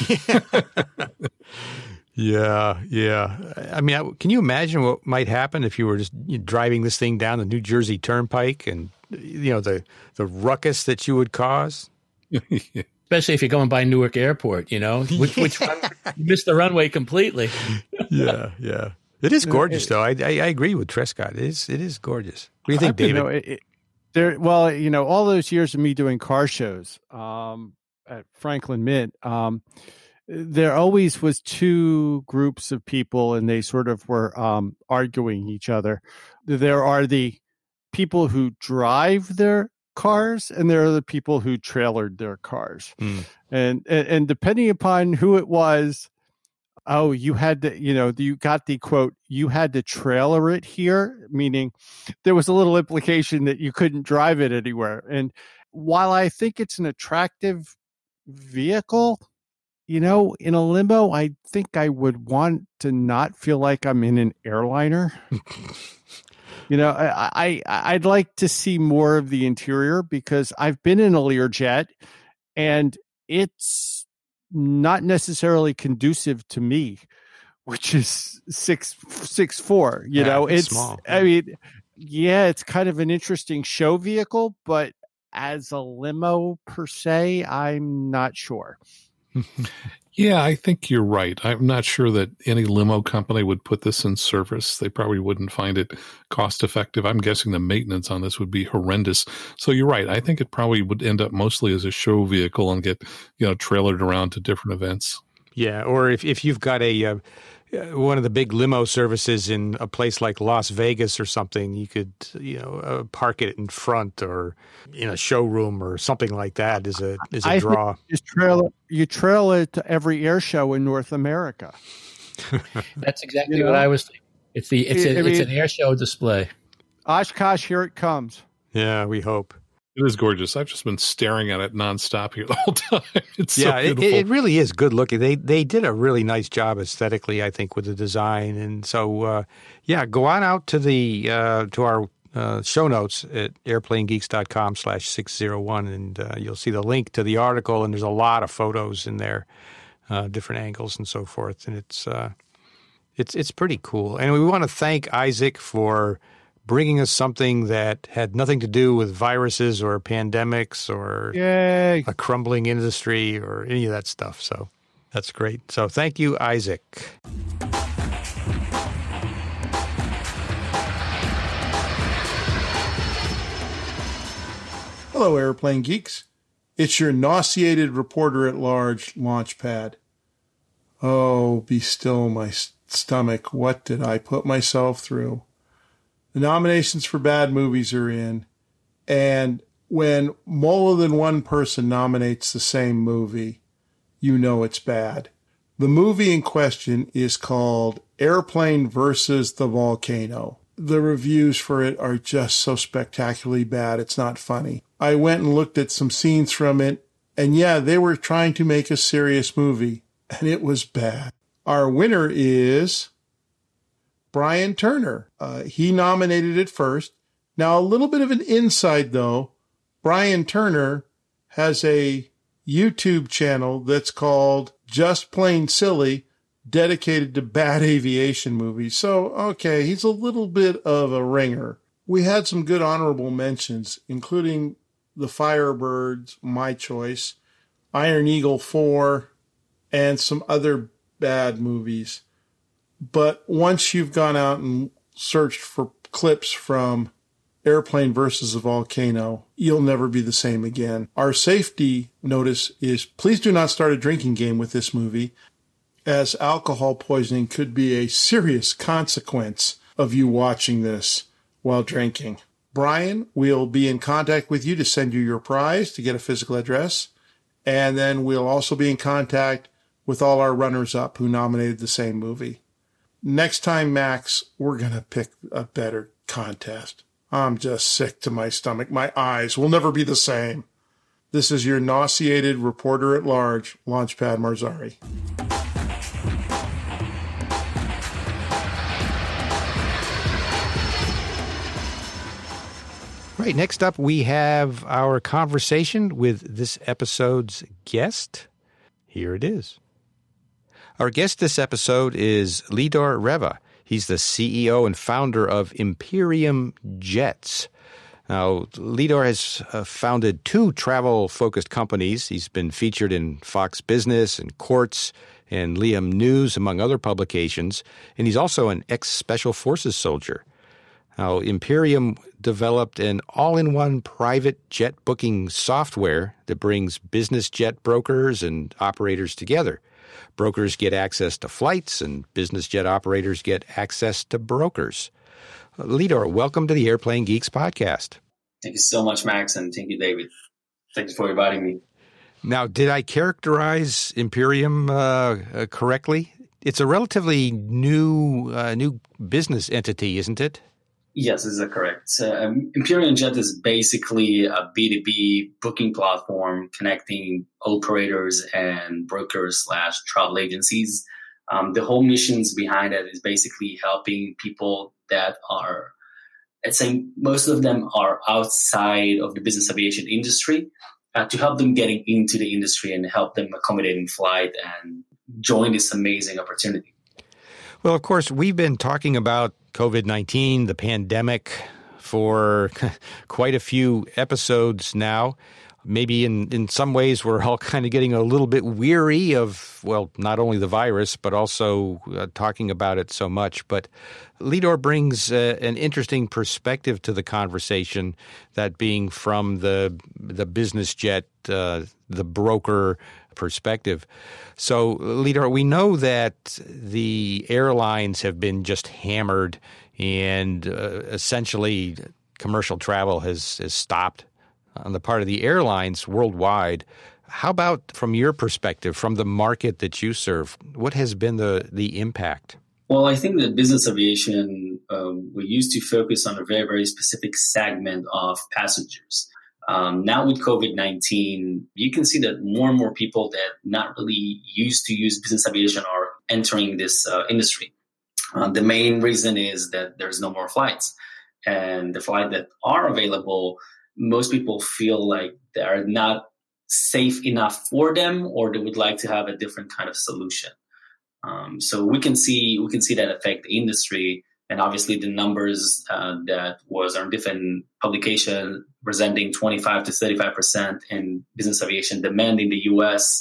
Yeah, yeah. I mean, can you imagine what might happen if you were just driving this thing down the New Jersey Turnpike and, you know, the, the ruckus that you would cause? Especially if you're going by Newark Airport, you know, which, which run, you missed the runway completely. Yeah, yeah. It is gorgeous, though. I, I I agree with Trescott. It is it is gorgeous. What do you think, David? You know, it, it, there, well, you know, all those years of me doing car shows um, at Franklin Mint, um, there always was two groups of people, and they sort of were um, arguing each other. There are the people who drive their cars, and there are the people who trailered their cars. Mm. And, and and depending upon who it was, oh, you had to, you know, you got the quote, you had to trailer it here, meaning there was a little implication that you couldn't drive it anywhere. And while I think it's an attractive vehicle, you know, in a limo, I think I would want to not feel like I'm in an airliner. You know, I, I, I'd like to see more of the interior because I've been in a Learjet and it's not necessarily conducive to me, which is six, six, four, you yeah, know, it's, it's small. I mean, yeah, it's kind of an interesting show vehicle, but as a limo per se, I'm not sure. Yeah, I think you're right. I'm not sure that any limo company would put this in service. They probably wouldn't find it cost effective. I'm guessing the maintenance on this would be horrendous. So you're right. I think it probably would end up mostly as a show vehicle and get, you know, trailered around to different events. Yeah, or if, if you've got a uh, one of the big limo services in a place like Las Vegas or something, you could, you know, uh, park it in front or in a showroom or something like that is a is a I draw. You trail, you trail it to every air show in North America. That's exactly you know? what I was thinking. It's the it's, a, I mean, it's an air show display. Oshkosh, here it comes. Yeah, we hope. It is gorgeous. I've just been staring at it nonstop here the whole time. It's yeah, so beautiful. It, it really is good looking. They they did a really nice job aesthetically, I think, with the design. And so, uh, yeah, go on out to the uh, to our uh, show notes at airplanegeeks.com slash 601, and uh, you'll see the link to the article. And there's a lot of photos in there, uh, different angles and so forth. And it's uh, it's it's pretty cool. And we want to thank Isaac for bringing us something that had nothing to do with viruses or pandemics or Yay. a crumbling industry or any of that stuff. So that's great. So thank you, Isaac. Hello, Airplane Geeks. It's your nauseated reporter at large, Launchpad. Oh, be still my stomach. What did I put myself through? The nominations for bad movies are in, and when more than one person nominates the same movie, you know it's bad. The movie in question is called Airplane versus the Volcano. the reviews for it are just so spectacularly bad. It's not funny. I went and looked at some scenes from it, and yeah, they were trying to make a serious movie, and it was bad. Our winner is Brian Turner. Uh, he nominated it first. Now, a little bit of an inside, though. Brian Turner has a YouTube channel that's called Just Plain Silly, dedicated to bad aviation movies. So, okay, he's a little bit of a ringer. We had some good honorable mentions, including The Firebirds, my choice, Iron Eagle four, and some other bad movies. But once you've gone out and searched for clips from Airplane versus a Volcano, you'll never be the same again. Our safety notice is please do not start a drinking game with this movie, as alcohol poisoning could be a serious consequence of you watching this while drinking. Brian, we'll be in contact with you to send you your prize, to get a physical address, and then we'll also be in contact with all our runners-up who nominated the same movie. Next time, Max, we're going to pick a better contest. I'm just sick to my stomach. My eyes will never be the same. This is your nauseated reporter at large, Launchpad Marzari. Right, next up we have our conversation with this episode's guest. Here it is. Our guest this episode is Lidor Reva. He's the C E O and founder of Imperium Jets. Now, Lidor has uh, founded two travel-focused companies. He's been featured in Fox Business and Quartz and Liam News, among other publications. And he's also an ex-Special Forces soldier. Now, Imperium developed an all-in-one private jet booking software that brings business jet brokers and operators together. Brokers get access to flights, and business jet operators get access to brokers. Uh, Lidor, welcome to the Airplane Geeks podcast. Thank you so much, Max, and thank you, David. Thanks for inviting me. Now, did I characterize Imperium uh, uh, correctly? It's a relatively new uh, new business entity, isn't it? Yes, this is correct. Uh, Imperium Jet is basically a B two B booking platform connecting operators and brokers slash travel agencies. Um, the whole missions behind it is basically helping people that are, I'd say most of them are outside of the business aviation industry, uh, to help them getting into the industry and help them accommodate in flight and join this amazing opportunity. Well, of course, we've been talking about COVID nineteen, the pandemic, for quite a few episodes now. Maybe in, in some ways we're all kind of getting a little bit weary of, well, not only the virus, but also uh, talking about it so much. But Lidor brings uh, an interesting perspective to the conversation, that being from the the business jet, uh, the broker perspective. So, Lidor, we know that the airlines have been just hammered, and uh, essentially commercial travel has, has stopped on the part of the airlines worldwide. How about from your perspective, from the market that you serve, what has been the, the impact? Well, I think that business aviation, um, we used to focus on a very, very specific segment of passengers. Um, now with COVID nineteen, you can see that more and more people that not really used to use business aviation are entering this uh, industry. Uh, the main reason is that there's no more flights. And the flights that are available, most people feel like they are not safe enough for them, or they would like to have a different kind of solution. Um, so we can see we can see that affect the industry. And obviously the numbers uh, that was on different publications presenting twenty-five to thirty-five percent in business aviation demand in the U S,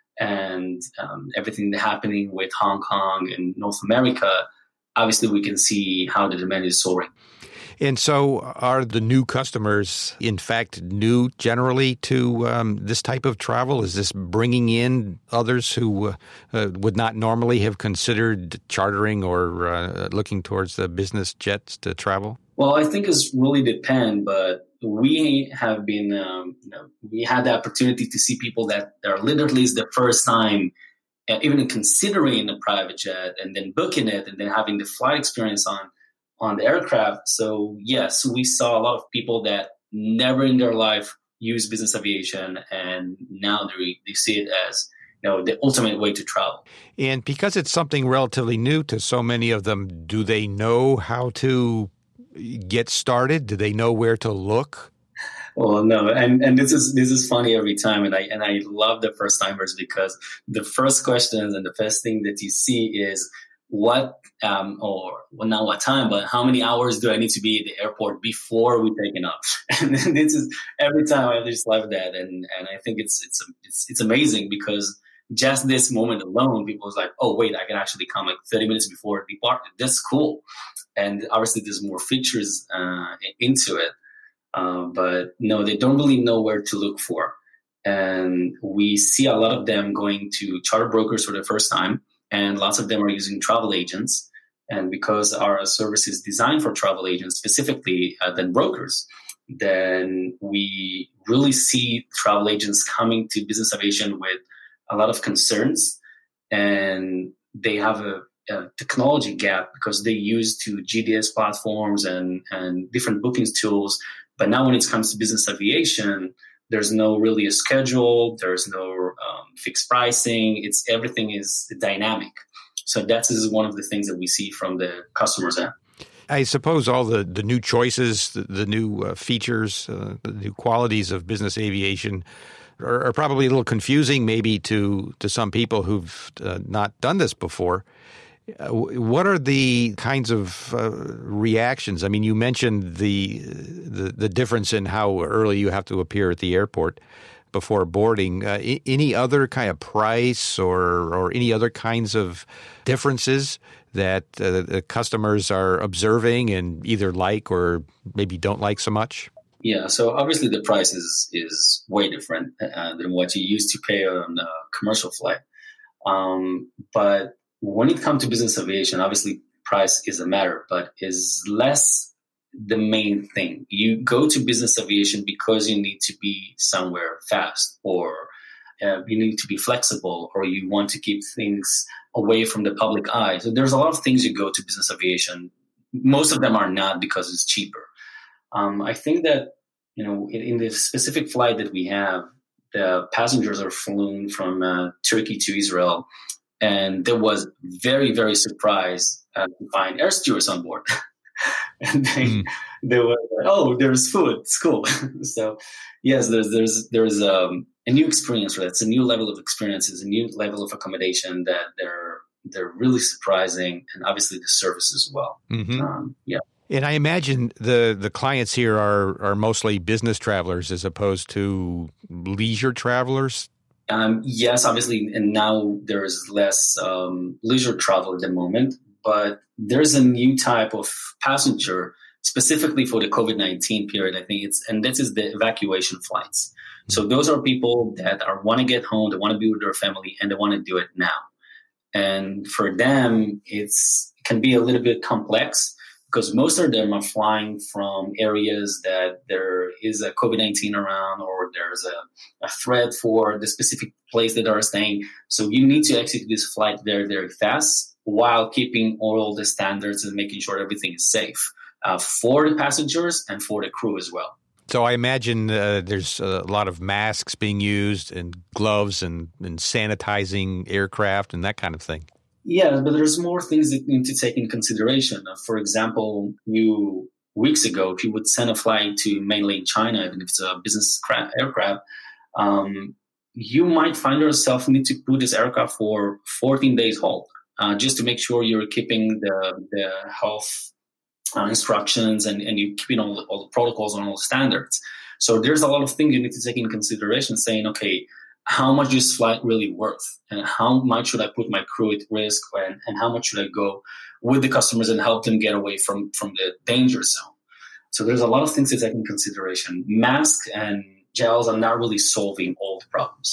and um, everything that's happening with Hong Kong and North America, obviously we can see how the demand is soaring. And so are the new customers, in fact, new generally to um, this type of travel? Is this bringing in others who uh, uh, would not normally have considered chartering or uh, looking towards the business jets to travel? Well, I think it's really depend, but we have been, um, you know, we had the opportunity to see people that are literally is the first time uh, even considering a private jet and then booking it and then having the flight experience on. on the aircraft. So yes, we saw a lot of people that never in their life use business aviation, and now they, they see it as, you know, the ultimate way to travel. And because it's something relatively new to so many of them, do they know how to get started? Do they know where to look? Well, no, and and this is this is funny every time, and I and I love the first timers, because the first questions and the first thing that you see is what um or well, not what time, but how many hours do I need to be at the airport before we take off? And this is every time I just love that, and and I think it's it's it's it's amazing, because just this moment alone, people was like, oh wait, I can actually come like thirty minutes before depart. That's cool, and obviously there's more features uh, into it. Uh, but no, they don't really know where to look for. And we see a lot of them going to charter brokers for the first time, and lots of them are using travel agents. And because our service is designed for travel agents specifically uh, than brokers, then we really see travel agents coming to business aviation with a lot of concerns, and they have a, a technology gap because they use to G D S platforms and, and different bookings tools. But now when it comes to business aviation, there's no really a schedule. There's no um, fixed pricing. It's everything is dynamic. So that is one of the things that we see from the customers end. I suppose all the, the new choices, the, the new uh, features, uh, the new qualities of business aviation are, are probably a little confusing maybe to, to some people who've uh, not done this before. Uh, what are the kinds of uh, reactions? I mean, you mentioned the, the the difference in how early you have to appear at the airport before boarding. Uh, I- any other kind of price or or any other kinds of differences that uh, the customers are observing and either like or maybe don't like so much? Yeah, so obviously the price is, is way different uh, than what you used to pay on a commercial flight. Um, but when it comes to business aviation, obviously price is a matter, but is less the main thing. You go to business aviation because you need to be somewhere fast, or uh, you need to be flexible, or you want to keep things away from the public eye. So there's a lot of things you go to business aviation. Most of them are not because it's cheaper. Um, I think that, you know, in, in the specific flight that we have, the passengers are flown from uh, Turkey to Israel. And there was very, very surprised uh, to find air stewards on board. And they, mm. they were like, oh, there's food. It's cool. So, yes, there's there's there's um, a new experience for that. It's a new level of experience. It's a new level of accommodation that they're they're really surprising, and obviously the service as well. Mm-hmm. Um, yeah. And I imagine the, the clients here are, are mostly business travelers as opposed to leisure travelers. Um, yes, obviously, and now there's less um, leisure travel at the moment, but there's a new type of passenger specifically for the COVID nineteen period. I think it's, and this is the evacuation flights. So those are people that are want to get home, they want to be with their family, and they want to do it now. And for them, it's it can be a little bit complex, because most of them are flying from areas that there is a COVID nineteen around, or there's a, a threat for the specific place that they're staying. So you need to execute this flight very, very fast while keeping all the standards and making sure everything is safe uh, for the passengers and for the crew as well. So I imagine uh, there's a lot of masks being used and gloves and, and sanitizing aircraft and that kind of thing. Yeah, but there's more things that you need to take in consideration. Uh, for example, you weeks ago, if you would send a flight to mainland China, even if it's a business cra- aircraft, um, you might find yourself need to put this aircraft for fourteen days hold, uh, just to make sure you're keeping the the health uh, instructions and, and you're keeping all, all the protocols and all the standards. So there's a lot of things you need to take in consideration, saying, okay, how much is this flight really worth, and how much should I put my crew at risk, and, and how much should I go with the customers and help them get away from, from the danger zone? So there's a lot of things to take in consideration. Masks and gels are not really solving all the problems.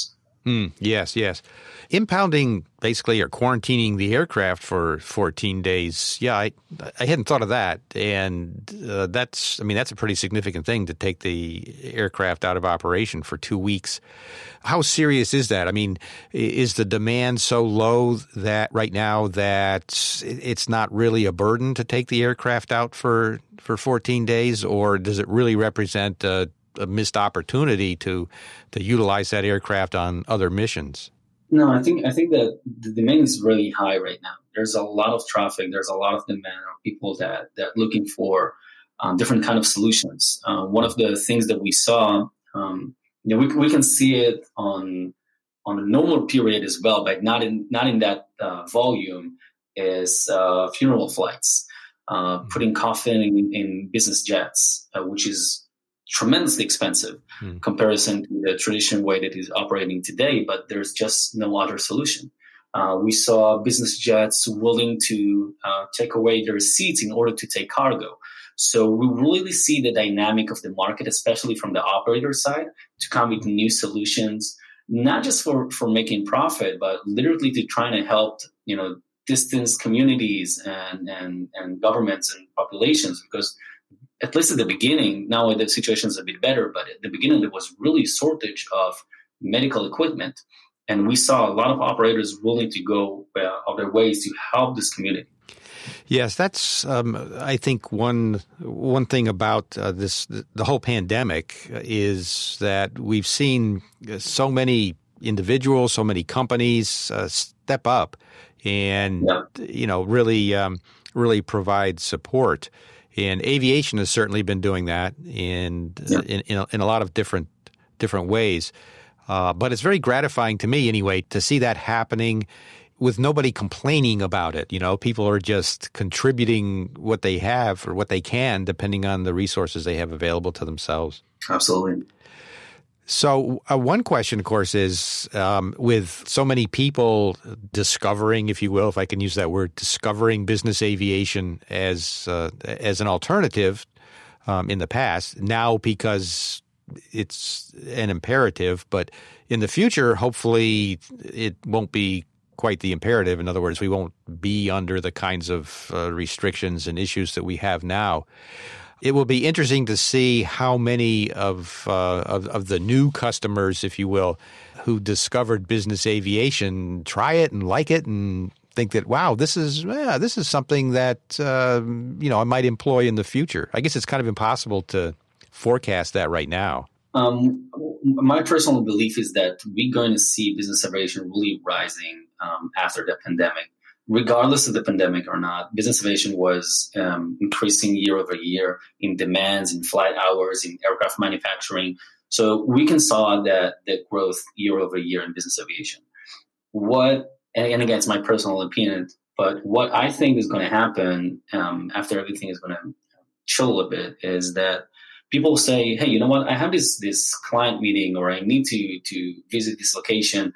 Mm, yes, yes. Impounding basically or quarantining the aircraft for fourteen days. Yeah, I I hadn't thought of that. And uh, that's, I mean, that's a pretty significant thing to take the aircraft out of operation for two weeks. How serious is that? I mean, is the demand so low that right now that it's not really a burden to take the aircraft out for, for fourteen days, or does it really represent a a missed opportunity to to utilize that aircraft on other missions? No, I think I think that the demand is really high right now. There's a lot of traffic. There's a lot of demand of people that that looking for um, different kind of solutions. Uh, one of the things that we saw, um, you know, we we can see it on on a normal period as well, but not in not in that uh, volume. Is uh, funeral flights, uh, putting coffin in, in business jets, uh, which is tremendously expensive hmm. comparison to the traditional way that is operating today, but there's just no other solution. Uh, we saw business jets willing to uh, take away their seats in order to take cargo. So we really see the dynamic of the market, especially from the operator side, to come with new solutions, not just for, for making profit, but literally to trying to help, you know, distance communities and, and, and governments and populations, because at least at the beginning, now the situation is a bit better, but at the beginning there was really shortage of medical equipment. And we saw a lot of operators willing to go uh, of their ways to help this community. Yes, that's, um, I think, one one thing about uh, this, the whole pandemic is that we've seen so many individuals, so many companies uh, step up and, yeah. you know, really, um, really provide support. And aviation has certainly been doing that in yeah. in, in, a, in a lot of different different ways. Uh, but it's very gratifying to me, anyway, to see that happening with nobody complaining about it. You know, people are just contributing what they have or what they can, depending on the resources they have available to themselves. Absolutely. So uh, one question, of course, is um, with so many people discovering, if you will, if I can use that word, discovering business aviation as uh, as an alternative um, in the past, now because it's an imperative, but in the future, hopefully it won't be quite the imperative. In other words, we won't be under the kinds of uh, restrictions and issues that we have now. It will be interesting to see how many of, uh, of of the new customers, if you will, who discovered business aviation try it and like it and think that, wow, this is yeah, this is something that uh, you know I might employ in the future. I guess it's kind of impossible to forecast that right now. Um, my personal belief is that we're going to see business aviation really rising um, after the pandemic. Regardless of the pandemic or not, business aviation was um, increasing year over year in demands, in flight hours, in aircraft manufacturing. So we can saw that that growth year over year in business aviation. What, and again, it's my personal opinion, but what I think is going to happen um, after everything is going to chill a bit is that people say, hey, you know what, I have this this client meeting or I need to to visit this location.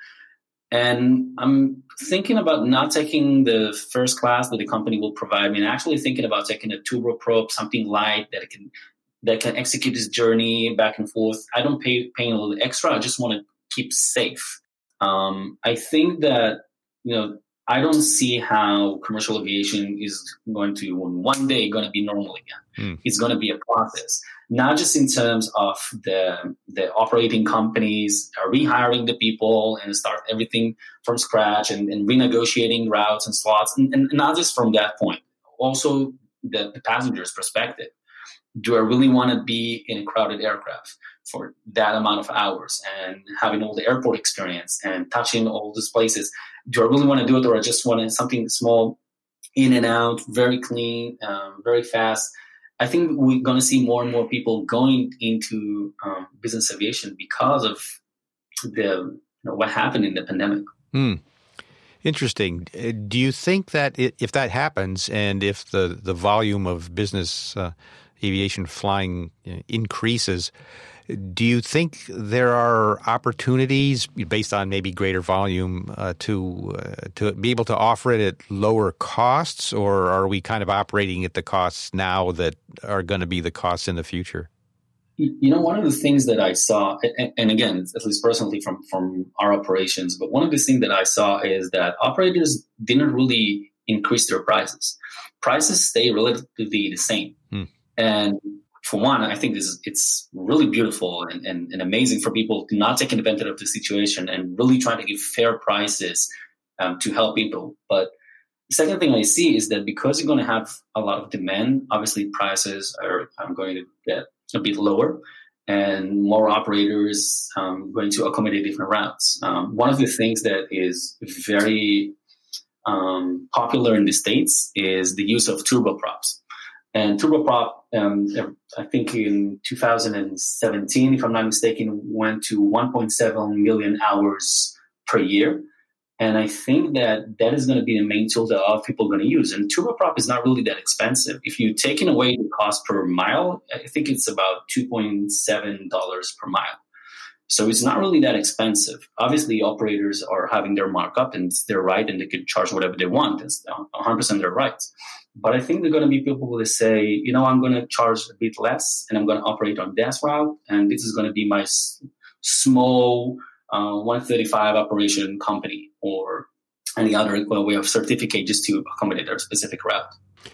And I'm thinking about not taking the first class that the company will provide me, and actually thinking about taking a turboprop, something light that can that can execute this journey back and forth. I don't pay paying a little extra. I just want to keep safe. Um, I think that you know I don't see how commercial aviation is going to one day going to be normal again. Mm. It's going to be a process. Not just in terms of the the operating companies are rehiring the people and start everything from scratch and, and renegotiating routes and slots, and, and not just from that point. Also, the, the passenger's perspective. Do I really want to be in a crowded aircraft for that amount of hours and having all the airport experience and touching all these places? Do I really want to do it, or I just want something small, in and out, very clean, um, very fast? I think we're going to see more and more people going into um, business aviation because of the you know, what happened in the pandemic. Hmm. Interesting. Do you think that it, if that happens, and if the, the volume of business uh, aviation flying increases, do you think there are opportunities based on maybe greater volume uh, to uh, to be able to offer it at lower costs, or are we kind of operating at the costs now that are going to be the costs in the future? You know, one of the things that I saw, and, and again, at least personally from, from our operations, but one of the things that I saw is that operators didn't really increase their prices. Prices stay relatively the same. Hmm. And for one, I think this is, it's really beautiful and, and, and amazing for people to not take advantage of the situation and really try to give fair prices um, to help people. But the second thing I see is that because you're going to have a lot of demand, obviously prices are, are going to get a bit lower, and more operators um, going to accommodate different routes. Um, one of the things that is very um, popular in the States is the use of turboprops. And turboprop, um, I think in two thousand seventeen, if I'm not mistaken, went to one point seven million hours per year. And I think that that is going to be the main tool that a lot of people are going to use. And turboprop is not really that expensive. If you're taking away the cost per mile, I think it's about two point seven dollars per mile. So it's not really that expensive. Obviously, operators are having their markup, and it's their right, and they can charge whatever they want. It's one hundred percent their right. But I think there are going to be people who say, you know, I'm going to charge a bit less, and I'm going to operate on this route, and this is going to be my s- small Uh, one thirty-five operation company or any other way of certificate just to accommodate their specific route.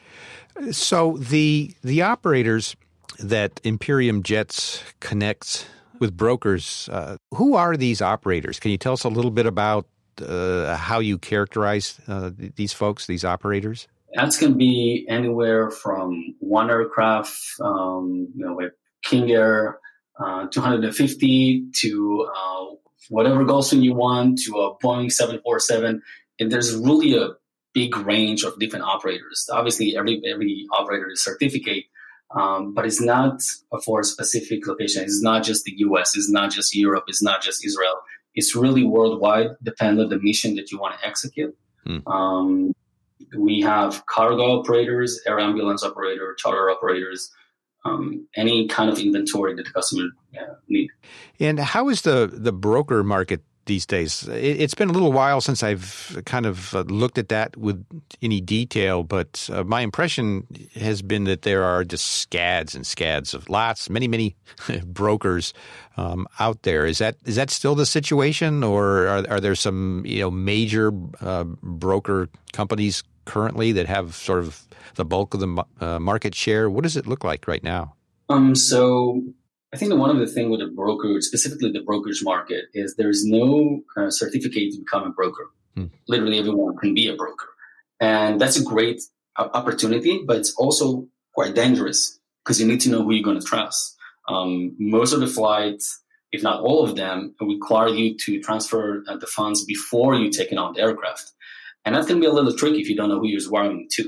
So the the operators that Imperium Jets connects with brokers, uh, who are these operators? Can you tell us a little bit about uh, how you characterize uh, these folks, these operators? That's going to be anywhere from one aircraft, um, you know, with King Air uh, two fifty to uh, whatever Gulfstream you want, to a Boeing seven forty-seven. And there's really a big range of different operators. Obviously, every every operator is certificate, um, but it's not for a specific location. It's not just the U S. It's not just Europe. It's not just Israel. It's really worldwide, depending on the mission that you want to execute. Hmm. Um, we have cargo operators, air ambulance operator, charter operators, Um, any kind of inventory that the customer uh, need. And how is the, the broker market these days? It, it's been a little while since I've kind of uh, looked at that with any detail, but uh, my impression has been that there are just scads and scads of lots, many, many brokers um, out there. Is that is that still the situation, or are, are there some you know major uh, broker companies currently that have sort of the bulk of the uh, market share? What does it look like right now? Um, so I think that one of the things with the broker, specifically the brokerage market, is there's no uh, certificate to become a broker. Hmm. Literally everyone can be a broker. And that's a great uh, opportunity, but it's also quite dangerous because you need to know who you're going to trust. Um, most of the flights, if not all of them, require you to transfer uh, the funds before you take it on the aircraft. And that's going to be a little tricky if you don't know who you're wiring to.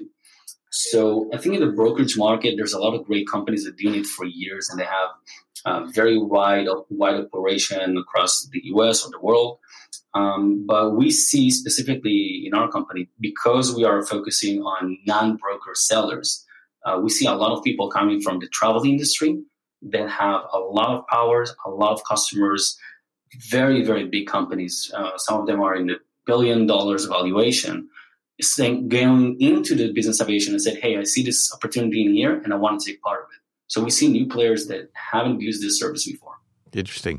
So I think in the brokerage market, there's a lot of great companies that do it for years, and they have uh, very wide, wide operation across the U S or the world. Um, but we see specifically in our company, because we are focusing on non-broker sellers, uh, we see a lot of people coming from the travel industry that have a lot of powers, a lot of customers, very, very big companies. Uh, some of them are in the billion dollars valuation, saying, going into the business aviation and said, hey, I see this opportunity in here and I want to take part of it. So we see new players that haven't used this service before. Interesting.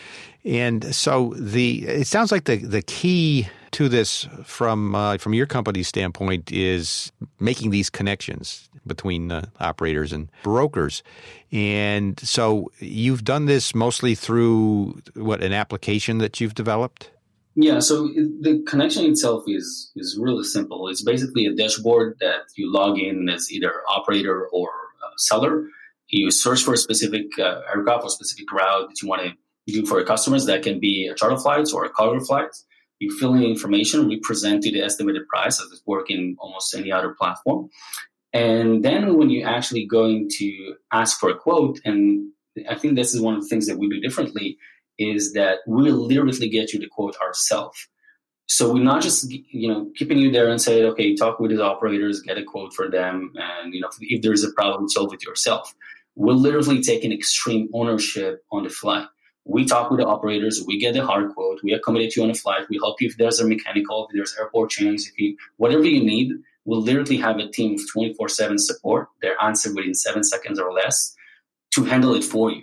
And so the it sounds like the, the key to this from uh, from your company's standpoint is making these connections between uh, operators and brokers. And so you've done this mostly through, what, an application that you've developed? Yeah, so the connection itself is is really simple. It's basically a dashboard that you log in as either operator or uh, seller. You search for a specific uh, aircraft or specific route that you want to do for your customers. That can be a charter flights or a cargo flights. You fill in the information, we present you the estimated price as it works in almost any other platform. And then when you're actually going to ask for a quote, and I think this is one of the things that we do differently, is that we'll literally get you the quote ourselves. So we're not just, you know, keeping you there and say, okay, talk with the operators, get a quote for them, and, you know, if there is a problem, solve it yourself. We're literally taking extreme ownership on the flight. We talk with the operators, we get the hard quote, we accommodate you on the flight, we help you if there's a mechanical, if there's airport change, if you, whatever you need. We'll literally have a team of twenty-four seven support. They're answered within seven seconds or less to handle it for you.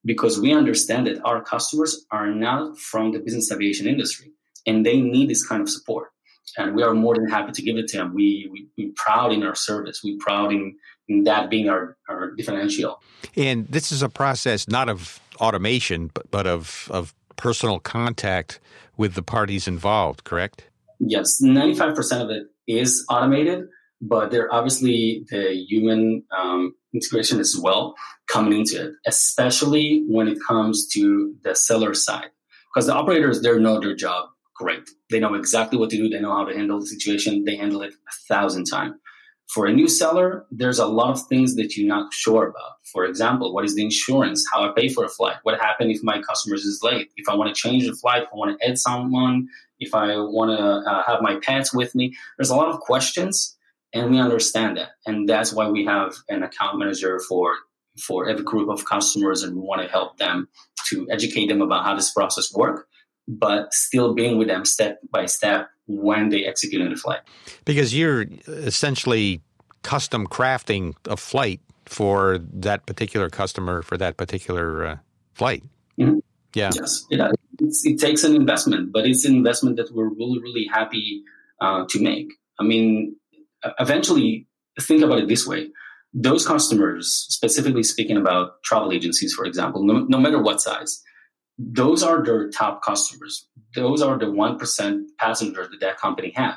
because we understand that our customers are not from the business aviation industry and they need this kind of support. And we are more than happy to give it to them. We, we, we're proud in our service. We're proud in, in that being our, our differential. And this is a process not of automation, but, but of, of personal contact with the parties involved, correct? Yes, ninety-five percent of it is automated, but there obviously the human um, integration as well coming into it, especially when it comes to the seller side. Because the operators, they know their job great. They know exactly what to do. They know how to handle the situation. They handle it a thousand times. For a new seller, there's a lot of things that you're not sure about. For example, what is the insurance? How I pay for a flight? What happens if my customer is late? If I want to change the flight, if I want to add someone, if I want to uh, have my pets with me, there's a lot of questions, and we understand that. And that's why we have an account manager for, for every group of customers, and we want to help them to educate them about how this process works, but still being with them step by step when they execute in the flight. Because you're essentially custom crafting a flight for that particular customer for that particular uh, flight. Mm-hmm. Yeah. Yes, it, it's, it takes an investment, but it's an investment that we're really, really happy uh, to make. I mean, eventually, think about it this way. Those customers, specifically speaking about travel agencies, for example, no, no matter what size, those are their top customers. Those are the one percent passengers that that company have.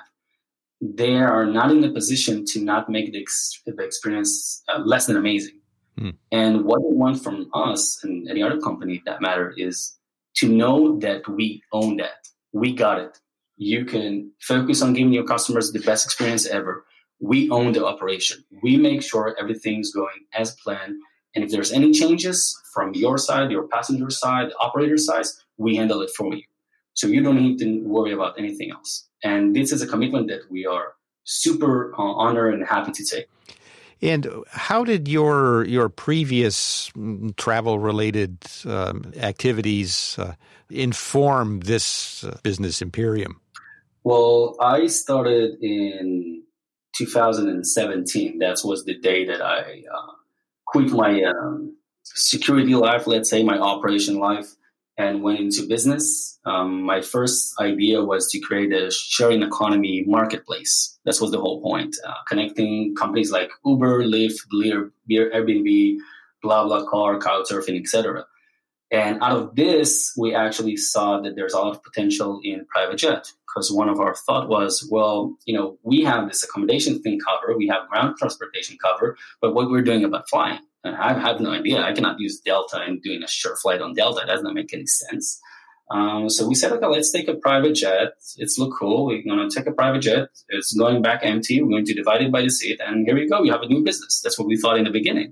They are not in a position to not make the, ex- the experience uh, less than amazing. Hmm. And what they want from us and any other company that matter is to know that we own that. We got it. You can focus on giving your customers the best experience ever. We own the operation. We make sure everything's going as planned. And if there's any changes from your side, your passenger side, the operator side, we handle it for you. So you don't need to worry about anything else. And this is a commitment that we are super uh, honored and happy to take. And how did your your previous travel-related um, activities uh, inform this uh, business imperium? Well, I started in two thousand seventeen. That was the day that I uh, quit my um, security life, let's say my operation life, and went into business. Um, my first idea was to create a sharing economy marketplace. That was the whole point, uh, connecting companies like Uber, Lyft, Bleer, Airbnb, BlaBlaCar, Couchsurfing, et cetera. And out of this, we actually saw that there's a lot of potential in private jet, because one of our thought was, well, you know, we have this accommodation thing covered, we have ground transportation covered, but what we're doing about flying? I have no idea. I cannot use Delta and doing a short flight on Delta. That doesn't make any sense. Um, so we said, okay, let's take a private jet. It's look cool. We're going to take a private jet. It's going back empty. We're going to divide it by the seat. And here we go. We have a new business. That's what we thought in the beginning.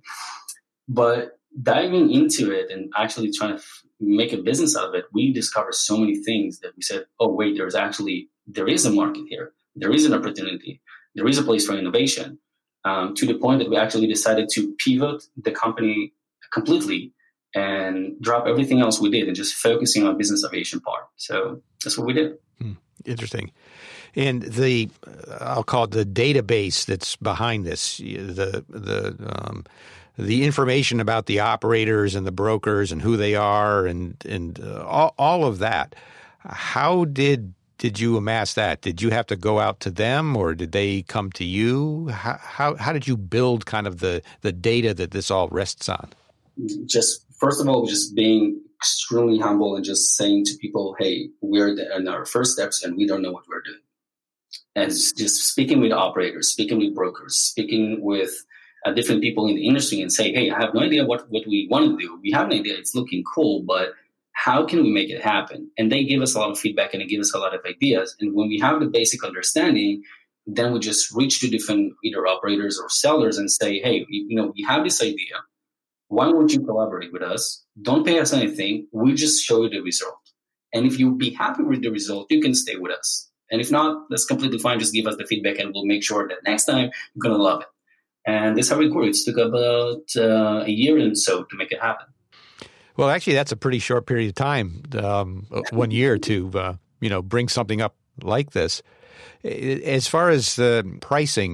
But diving into it and actually trying to f- make a business out of it, we discovered so many things that we said, oh, wait, there's actually, there is a market here. There is an opportunity. There is a place for innovation. Um, to the point that we actually decided to pivot the company completely and drop everything else we did and just focusing on business aviation part. So that's what we did. Hmm. Interesting. And the, I'll call it the database that's behind this, the, the, um, the information about the operators and the brokers and who they are and, and uh, all, all of that. How did Did you amass that? Did you have to go out to them, or did they come to you? How how, how did you build kind of the, the data that this all rests on? Just first of all, just being extremely humble and just saying to people, "Hey, we're in our first steps, and we don't know what we're doing." And just speaking with operators, speaking with brokers, speaking with uh, different people in the industry, and say, "Hey, I have no idea what what we want to do. We have an idea; it's looking cool, but how can we make it happen?" And they give us a lot of feedback and they give us a lot of ideas. And when we have the basic understanding, then we just reach to different either operators or sellers and say, hey, you know, we have this idea. Why won't you collaborate with us? Don't pay us anything. We just show you the result. And if you'll be happy with the result, you can stay with us. And if not, that's completely fine. Just give us the feedback and we'll make sure that next time you're going to love it. And that's how it grew. It took about uh, a year and so to make it happen. Well, actually, that's a pretty short period of time, um, one year to, uh, you know, bring something up like this. As far as uh, pricing,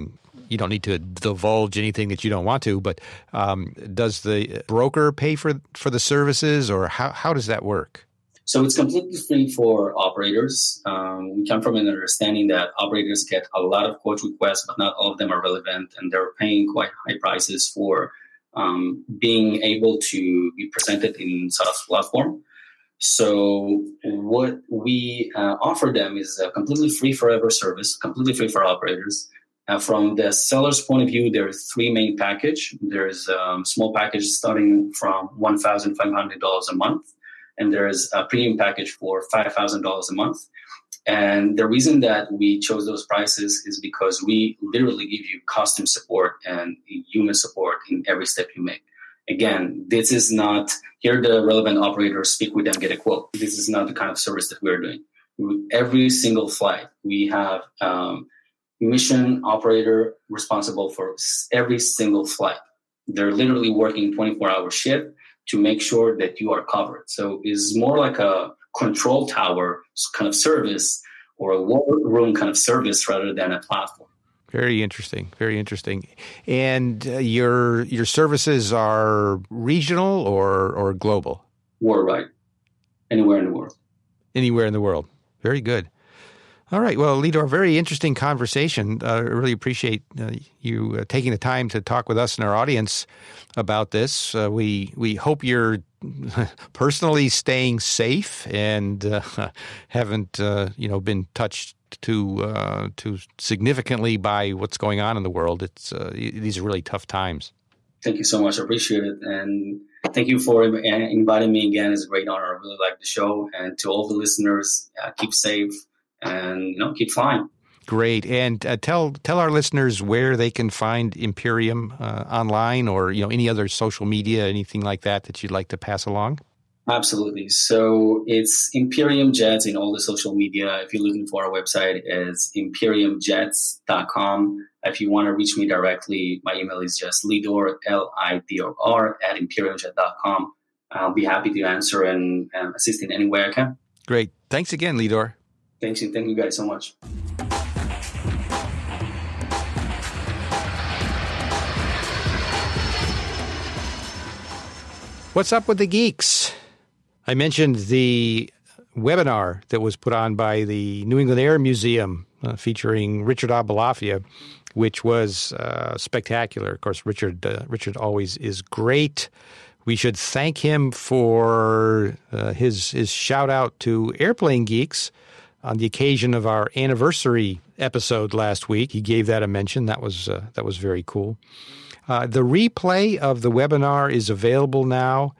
you don't need to divulge anything that you don't want to, but um, does the broker pay for, for the services, or how, how does that work? So it's completely free for operators. Um, we come from an understanding that operators get a lot of quote requests, but not all of them are relevant, and they're paying quite high prices for um, being able to be presented in SADA's platform. So what we uh, offer them is a completely free forever service, completely free for operators. Uh, from the seller's point of view, there are three main packages. There's a small package starting from one thousand five hundred dollars a month. And there's a premium package for five thousand dollars a month. And the reason that we chose those prices is because we literally give you custom support and human support in every step you make. Again, this is not, here the relevant operators, speak with them, get a quote. This is not the kind of service that we're doing. Every single flight, we have um, mission operator responsible for every single flight. They're literally working twenty-four hour shift to make sure that you are covered. So it's more like a control tower kind of service or a war room kind of service rather than a platform. Very interesting. Very interesting. And uh, your your services are regional or or global? Worldwide. Anywhere in the world. Anywhere in the world. Very good. All right. Well, Lidor, very interesting conversation. Uh, I really appreciate uh, you uh, taking the time to talk with us and our audience about this. Uh, we we hope you're personally staying safe and uh, haven't uh, you know been touched too uh, too significantly by what's going on in the world. It's uh, these are really tough times. Thank you so much. I appreciate it, and thank you for inviting me again. It's a great honor. I really like the show, and to all the listeners, uh, keep safe. And, you know, keep flying. Great. And uh, tell tell our listeners where they can find Imperium uh, online, or, you know, any other social media, anything like that that you'd like to pass along. Absolutely. So it's Imperium Jets in all the social media. If you're looking for our website, it's imperium jets dot com. If you want to reach me directly, my email is just lidor, L I D O R, at imperium jet dot com. I'll be happy to answer and um, assist in any way I can. Great. Thanks again, Lidor. Thanks, and thank you guys so much. What's up with the geeks? I mentioned the webinar that was put on by the New England Air Museum uh, featuring Richard Aboulafia, which was uh, spectacular. Of course, Richard uh, Richard always is great. We should thank him for uh, his his shout out to Airplane Geeks on the occasion of our anniversary episode last week. He gave that a mention. That was uh, that was very cool. Uh, the replay of the webinar is available now,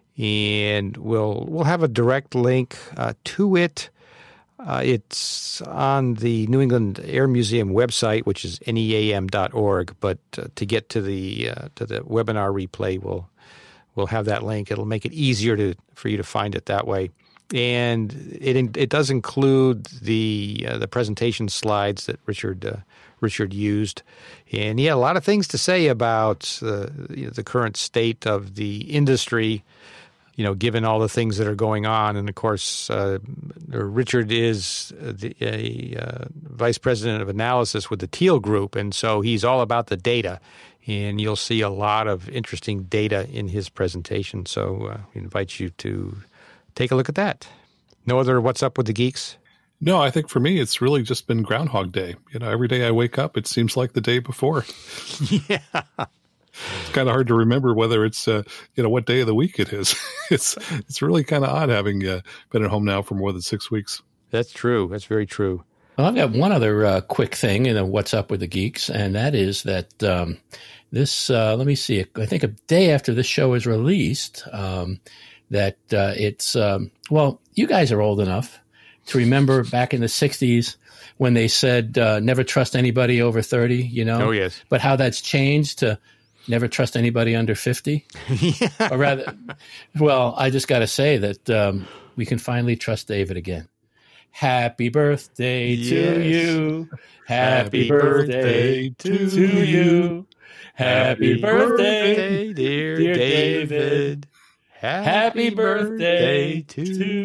and we'll we'll have a direct link uh, to it. Uh, it's on the New England Air Museum website, which is N E A M dot org. But uh, to get to the uh, to the webinar replay, we'll we'll have that link. It'll make it easier to for you to find it that way. And it it does include the uh, the presentation slides that Richard uh, Richard used, and he had a lot of things to say about uh, you know, the current state of the industry. You know, given all the things that are going on, and of course, uh, Richard is the, a uh, vice president of analysis with the Teal Group, and so he's all about the data. And you'll see a lot of interesting data in his presentation. So uh, we invite you to take a look at that. No other What's Up with the Geeks? No, I think for me, it's really just been Groundhog Day. You know, every day I wake up, it seems like the day before. Yeah. It's kind of hard to remember whether it's, uh, you know, what day of the week it is. it's it's really kind of odd having uh, been at home now for more than six weeks. That's true. That's very true. Well, I've got one other uh, quick thing in the What's Up with the Geeks, and that is that um, this, uh, let me see, I think a day after this show is released, um, that uh, it's, um, well, you guys are old enough to remember back in the sixties when they said uh, never trust anybody over thirty, you know? Oh, yes. But how that's changed to never trust anybody under fifty? Yeah. Or rather, well, I just got to say that um, we can finally trust David again. Happy birthday Yes. to you. Happy, Happy birthday, birthday to, to you. Happy birthday, dear, dear David. David. Happy birthday to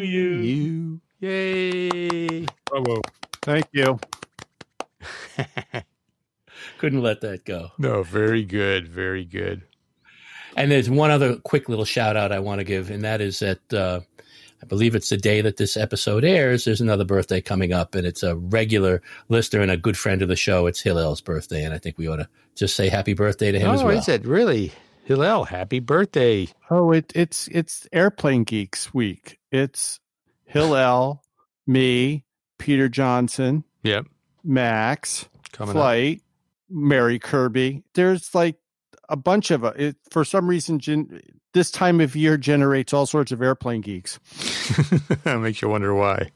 you. Yay. Bravo. Thank you. Couldn't let that go. No, very good. Very good. And there's one other quick little shout out I want to give, and that is that uh, I believe it's the day that this episode airs. There's another birthday coming up, and it's a regular listener and a good friend of the show. It's Hillel's birthday, and I think we ought to just say happy birthday to him oh, as well. is it really? Hillel, happy birthday. Oh, it, it's it's Airplane Geeks week. It's Hillel, me, Peter Johnson, Yep. Max, Coming Flight, up. Mary Kirby. There's like a bunch of it. For some reason, gen, this time of year generates all sorts of Airplane Geeks. That makes you wonder why.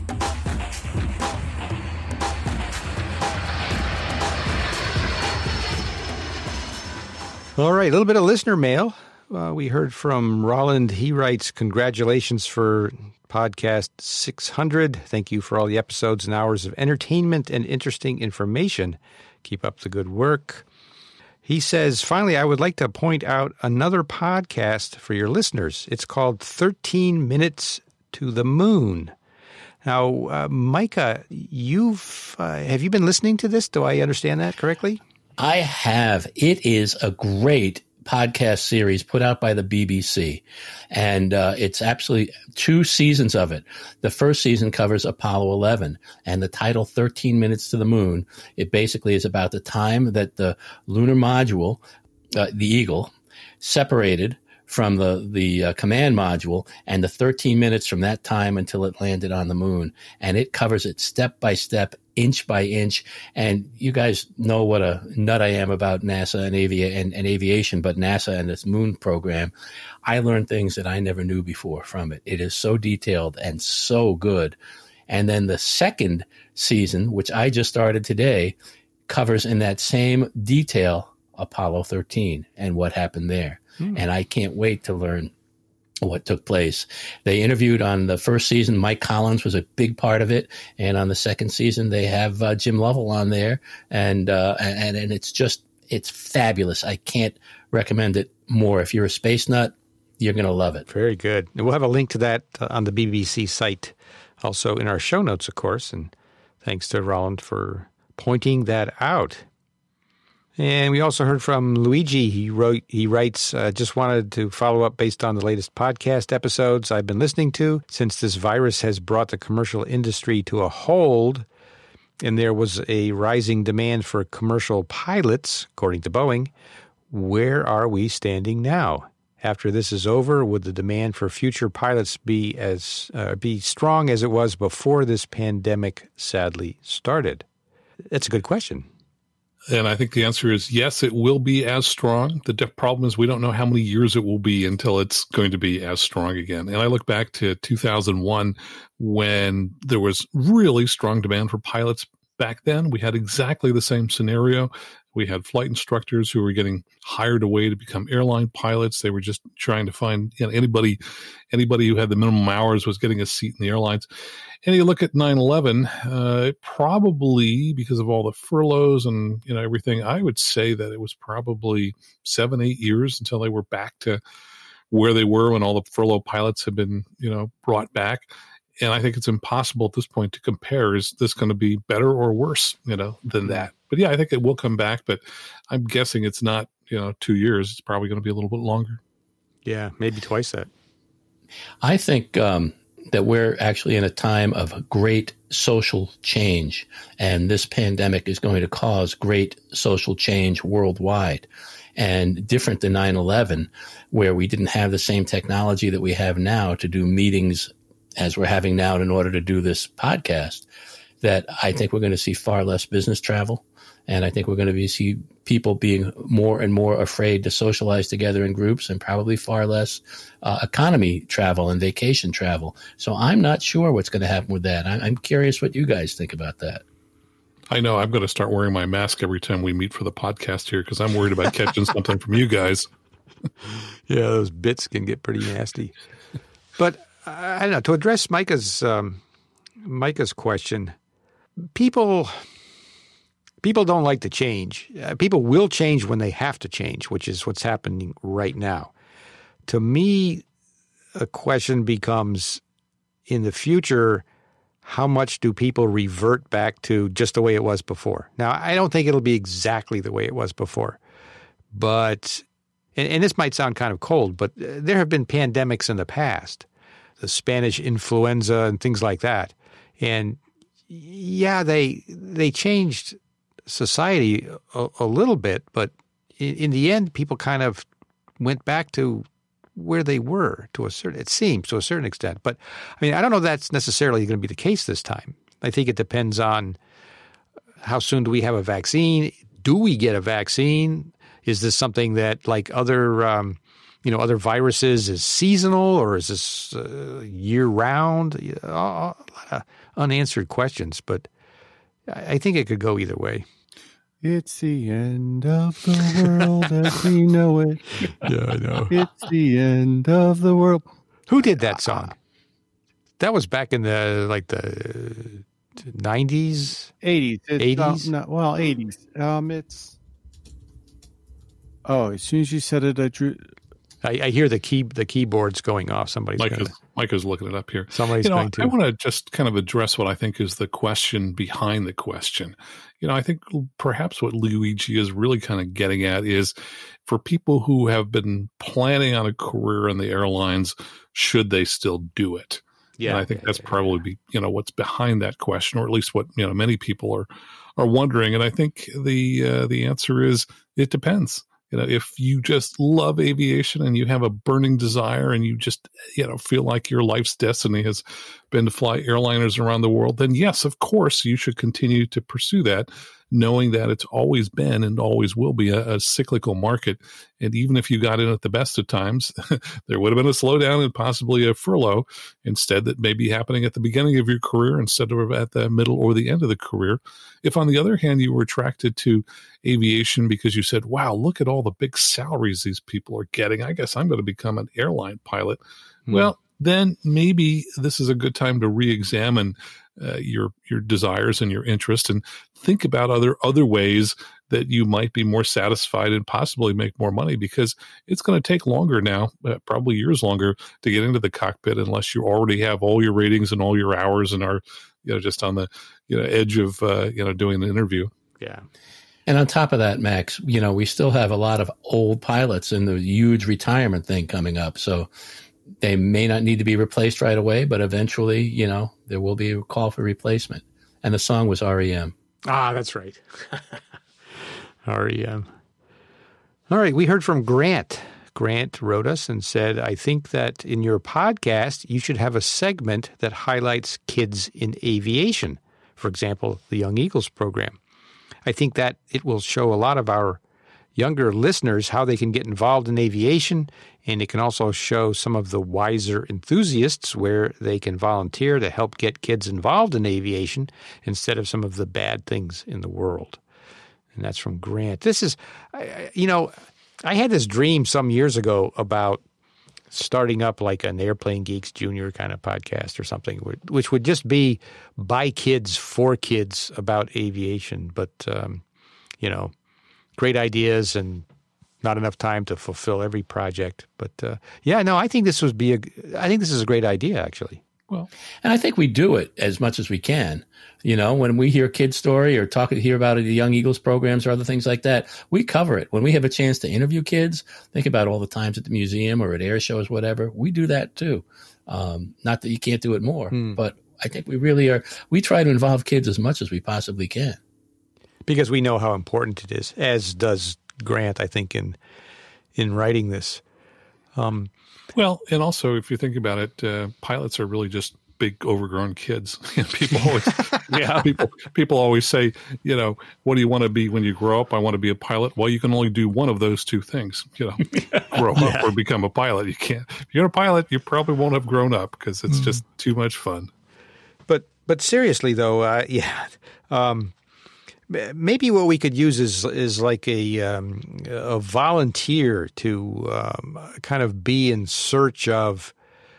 All right, a little bit of listener mail. Uh, we heard from Roland. He writes, congratulations for podcast six hundred. Thank you for all the episodes and hours of entertainment and interesting information. Keep up the good work. He says, finally, I would like to point out another podcast for your listeners. It's called thirteen minutes to the Moon. Now, uh, Micah, you've uh, have you been listening to this? Do I understand that correctly? I have. It is a great podcast series put out by the B B C, and uh, it's absolutely two seasons of it. The first season covers Apollo eleven, and the title thirteen minutes to the Moon, it basically is about the time that the lunar module, uh, the Eagle, separated from the, the uh, command module, and the thirteen minutes from that time until it landed on the moon. And it covers it step by step, inch by inch. And you guys know what a nut I am about NASA and, avi- and, and aviation, but NASA and this moon program, I learned things that I never knew before from it. It is so detailed and so good. And then the second season, which I just started today, covers in that same detail Apollo thirteen and what happened there. Hmm. And I can't wait to learn what took place. They interviewed on the first season, Mike Collins was a big part of it. And on the second season, they have uh, Jim Lovell on there. And, uh, and, and it's just, it's fabulous. I can't recommend it more. If you're a space nut, you're going to love it. Very good. And we'll have a link to that uh, on the B B C site, also in our show notes, of course. And thanks to Roland for pointing that out. And we also heard from Luigi. He wrote, he writes, uh, just wanted to follow up based on the latest podcast episodes I've been listening to. Since this virus has brought the commercial industry to a hold, and there was a rising demand for commercial pilots, according to Boeing, where are we standing now? After this is over, would the demand for future pilots be as uh, be strong as it was before this pandemic sadly started? That's a good question. And I think the answer is yes, it will be as strong. The de- problem is we don't know how many years it will be until it's going to be as strong again. And I look back to two thousand one when there was really strong demand for pilots. Back then, we had exactly the same scenario. We had flight instructors who were getting hired away to become airline pilots. They were just trying to find, you know, anybody, anybody who had the minimum hours was getting a seat in the airlines. And you look at nine eleven, uh, probably because of all the furloughs and, you know, everything, I would say that it was probably seven, eight years until they were back to where they were when all the furlough pilots had been, you know, brought back. And I think it's impossible at this point to compare. Is this going to be better or worse, you know, than that? But yeah, I think it will come back, but I'm guessing it's not, you know, two years. It's probably going to be a little bit longer. Yeah, maybe twice that. I think um, that we're actually in a time of great social change, and this pandemic is going to cause great social change worldwide. And different than nine eleven, where we didn't have the same technology that we have now to do meetings as we're having now in order to do this podcast, that I think we're going to see far less business travel. And I think we're going to be, see people being more and more afraid to socialize together in groups, and probably far less uh, economy travel and vacation travel. So I'm not sure what's going to happen with that. I, I'm curious what you guys think about that. I know I'm going to start wearing my mask every time we meet for the podcast here because I'm worried about catching something from you guys. Yeah, those bits can get pretty nasty. But I don't know, to address Micah's um, Micah's question, people people don't like to change. Uh, people will change when they have to change, which is what's happening right now. To me, a question becomes, in the future, how much do people revert back to just the way it was before? Now, I don't think it'll be exactly the way it was before, but, and, and this might sound kind of cold, but there have been pandemics in the past, the Spanish influenza and things like that. And yeah, they, they changed society a, a little bit, but in, in the end, people kind of went back to where they were to a certain, it seems, to a certain extent. But I mean, I don't know if that's necessarily going to be the case this time. I think it depends on how soon do we have a vaccine? Do we get a vaccine? Is this something that, like other, um, you know, other viruses, is seasonal, or is this uh, year round? A lot of unanswered questions, but I think it could go either way. It's the end of the world as we know it. Yeah, I know. It's the end of the world. Who did that song? That was back in the, like, the nineties? eighties. It's, eighties? Uh, no, well, eighties. Um, it's, oh, as soon as you said it, I drew. I, I hear the key the keyboards going off. Somebody's Mike gonna, is Mike is looking it up here. Somebody's you know, going to. I want to just kind of address what I think is the question behind the question. You know, I think perhaps what Luigi is really kind of getting at is, for people who have been planning on a career in the airlines, should they still do it? Yeah, and I think yeah, that's yeah, probably be, you know, what's behind that question, or at least what, you know, many people are are wondering. And I think the uh, the answer is it depends. You know, if you just love aviation and you have a burning desire and you just, you know, feel like your life's destiny has been to fly airliners around the world, then yes, of course, you should continue to pursue that, knowing that it's always been and always will be a, a cyclical market. And even if you got in at the best of times, there would have been a slowdown and possibly a furlough instead that may be happening at the beginning of your career instead of at the middle or the end of the career. If, on the other hand, you were attracted to aviation because you said, wow, look at all the big salaries these people are getting, I guess I'm going to become an airline pilot. Hmm. Well, then maybe this is a good time to re-examine uh, your your desires and your interest, and think about other other ways that you might be more satisfied and possibly make more money, because it's going to take longer now, uh, probably years longer, to get into the cockpit unless you already have all your ratings and all your hours and are, you know, just on the, you know, edge of uh, you know, doing an interview. Yeah. And on top of that, Max, you know, we still have a lot of old pilots and the huge retirement thing coming up. So they may not need to be replaced right away, but eventually, you know, there will be a call for replacement. And the song was R E M. Ah, that's right. R E M. All right. We heard from Grant. Grant wrote us and said, I think that in your podcast, you should have a segment that highlights kids in aviation. For example, the Young Eagles program. I think that it will show a lot of our younger listeners how they can get involved in aviation, and it can also show some of the wiser enthusiasts where they can volunteer to help get kids involved in aviation instead of some of the bad things in the world. And that's from Grant. This is, you know, I had this dream some years ago about starting up like an Airplane Geeks Junior kind of podcast or something, which would just be by kids, for kids about aviation. But, um, you know, great ideas and not enough time to fulfill every project. But, uh, yeah, no, I think this would be a, I think this is a great idea, actually. Well, and I think we do it as much as we can. You know, when we hear Kid Story or talk hear about the Young Eagles programs or other things like that, we cover it. When we have a chance to interview kids, think about all the times at the museum or at air shows, whatever. We do that too. Um, not that you can't do it more, hmm. but I think we really are. We try to involve kids as much as we possibly can. Because we know how important it is, as does Grant, I think, in in writing this. Um, well, and also, if you think about it, uh, pilots are really just big, overgrown kids. people always, yeah, people people always say, you know, what do you want to be when you grow up? I want to be a pilot. Well, you can only do one of those two things. You know, grow yeah. up or become a pilot. You can't. If you're a pilot, you probably won't have grown up because it's mm. just too much fun. But but seriously though, uh, yeah. Um, Maybe what we could use is is like a um, a volunteer to um, kind of be in search of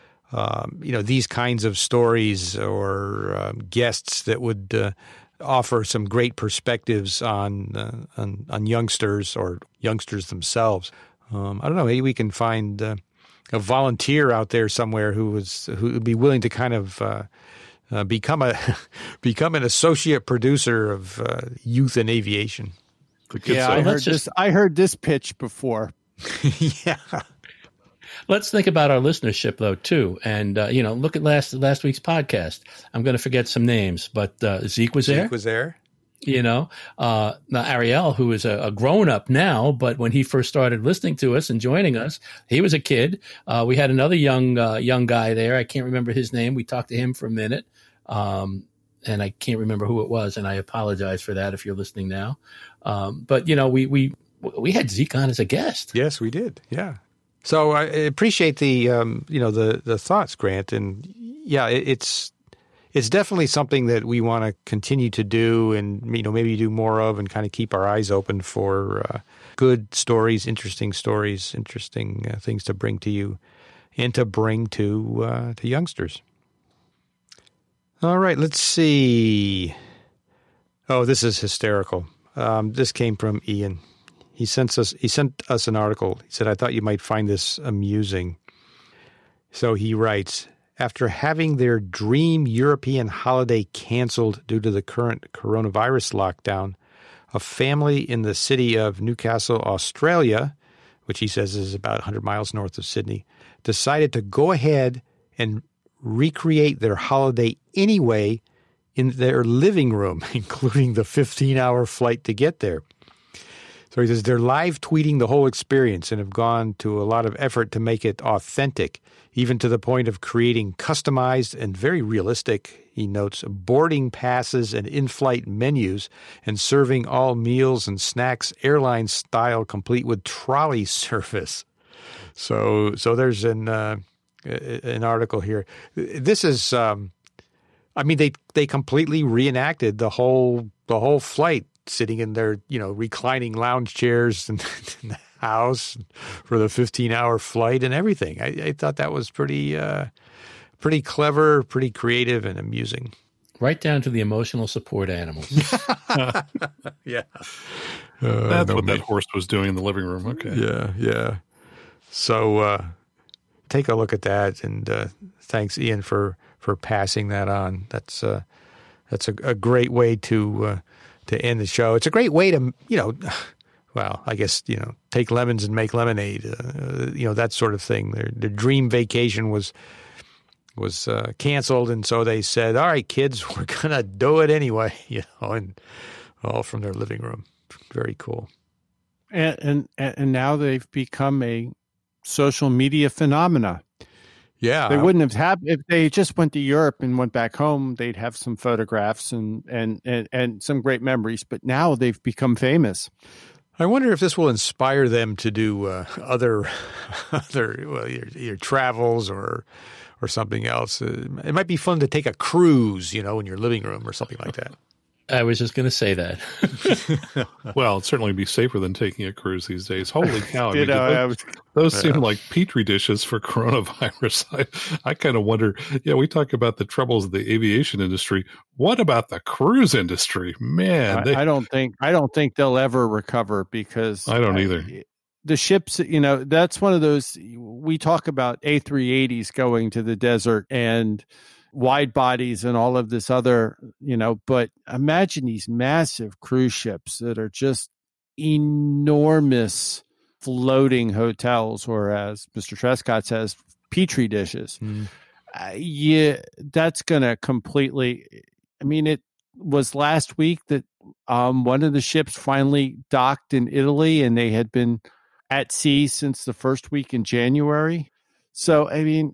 um, you know these kinds of stories or um, guests that would uh, offer some great perspectives on, uh, on on youngsters or youngsters themselves. Um, I don't know. Maybe we can find uh, a volunteer out there somewhere who was who would be willing to kind of uh, uh, become a become an associate producer of uh, Youth in Aviation. Yeah, I heard just, this. I heard this pitch before. Yeah. Let's think about our listenership, though, too. And, uh, you know, look at last last week's podcast. I'm going to forget some names, but uh, Zeke was there. Zeke was there. You know, uh, now Ariel, who is a, a grown-up now, but when he first started listening to us and joining us, he was a kid. Uh, we had another young uh, young guy there. I can't remember his name. We talked to him for a minute, um, and I can't remember who it was, and I apologize for that if you're listening now. Um, but, you know, we, we, we had Zeke on as a guest. Yes, we did. Yeah. So I appreciate the, um, you know, the, the thoughts, Grant. And yeah, it, it's, it's definitely something that we want to continue to do and, you know, maybe do more of and kind of keep our eyes open for uh, good stories, interesting stories, interesting uh, things to bring to you and to bring to, uh, to youngsters. All right, let's see. Oh, this is hysterical. Um, this came from Ian. He sent us he sent us an article. He said, I thought you might find this amusing. So he writes, after having their dream European holiday canceled due to the current coronavirus lockdown, a family in the city of Newcastle, Australia, which he says is about one hundred miles north of Sydney, decided to go ahead and recreate their holiday anyway in their living room, including the fifteen-hour flight to get there. So he says they're live tweeting the whole experience and have gone to a lot of effort to make it authentic, even to the point of creating customized and very realistic, he notes, boarding passes and in-flight menus and serving all meals and snacks airline style, complete with trolley service. So so there's an uh, an article here. This is, um, I mean, they they completely reenacted the whole the whole flight, sitting in their, you know, reclining lounge chairs in, in the house for the fifteen-hour flight and everything. I, I thought that was pretty, uh, pretty clever, pretty creative, and amusing. Right down to the emotional support animals. Yeah, uh, that's no, what that horse was doing in the living room. Okay. Yeah, yeah. So uh, take a look at that, and uh, thanks, Ian, for for passing that on. That's uh, that's a, a great way to. Uh, to end the show. It's a great way to, you know, well, I guess, you know, take lemons and make lemonade, uh, you know, that sort of thing. Their, their dream vacation was was uh, canceled, and so they said, all right, kids, we're going to do it anyway, you know, and all from their living room. Very cool. And, and, and now they've become a social media phenomena. Yeah. They wouldn't have happened if they just went to Europe and went back home. They'd have some photographs and, and, and, and some great memories, but now they've become famous. I wonder if this will inspire them to do uh, other, other well, either, either travels or or something else. Uh, it might be fun to take a cruise, you know, in your living room or something like that. I was just going to say that. Well, it'd certainly be safer than taking a cruise these days. Holy cow. I mean, you know, those was, those yeah. seem like petri dishes for coronavirus. I, I kind of wonder, yeah, we talk about the troubles of the aviation industry. What about the cruise industry? Man, I, they, I don't think I don't think they'll ever recover because I don't either. I, the ships, you know, that's one of those, we talk about A three eighties going to the desert and wide bodies and all of this other, you know, but imagine these massive cruise ships that are just enormous floating hotels, or as Mister Trescott says, petri dishes. Mm. Uh, yeah, that's going to completely, I mean, it was last week that um, one of the ships finally docked in Italy, and they had been at sea since the first week in January. So, I mean,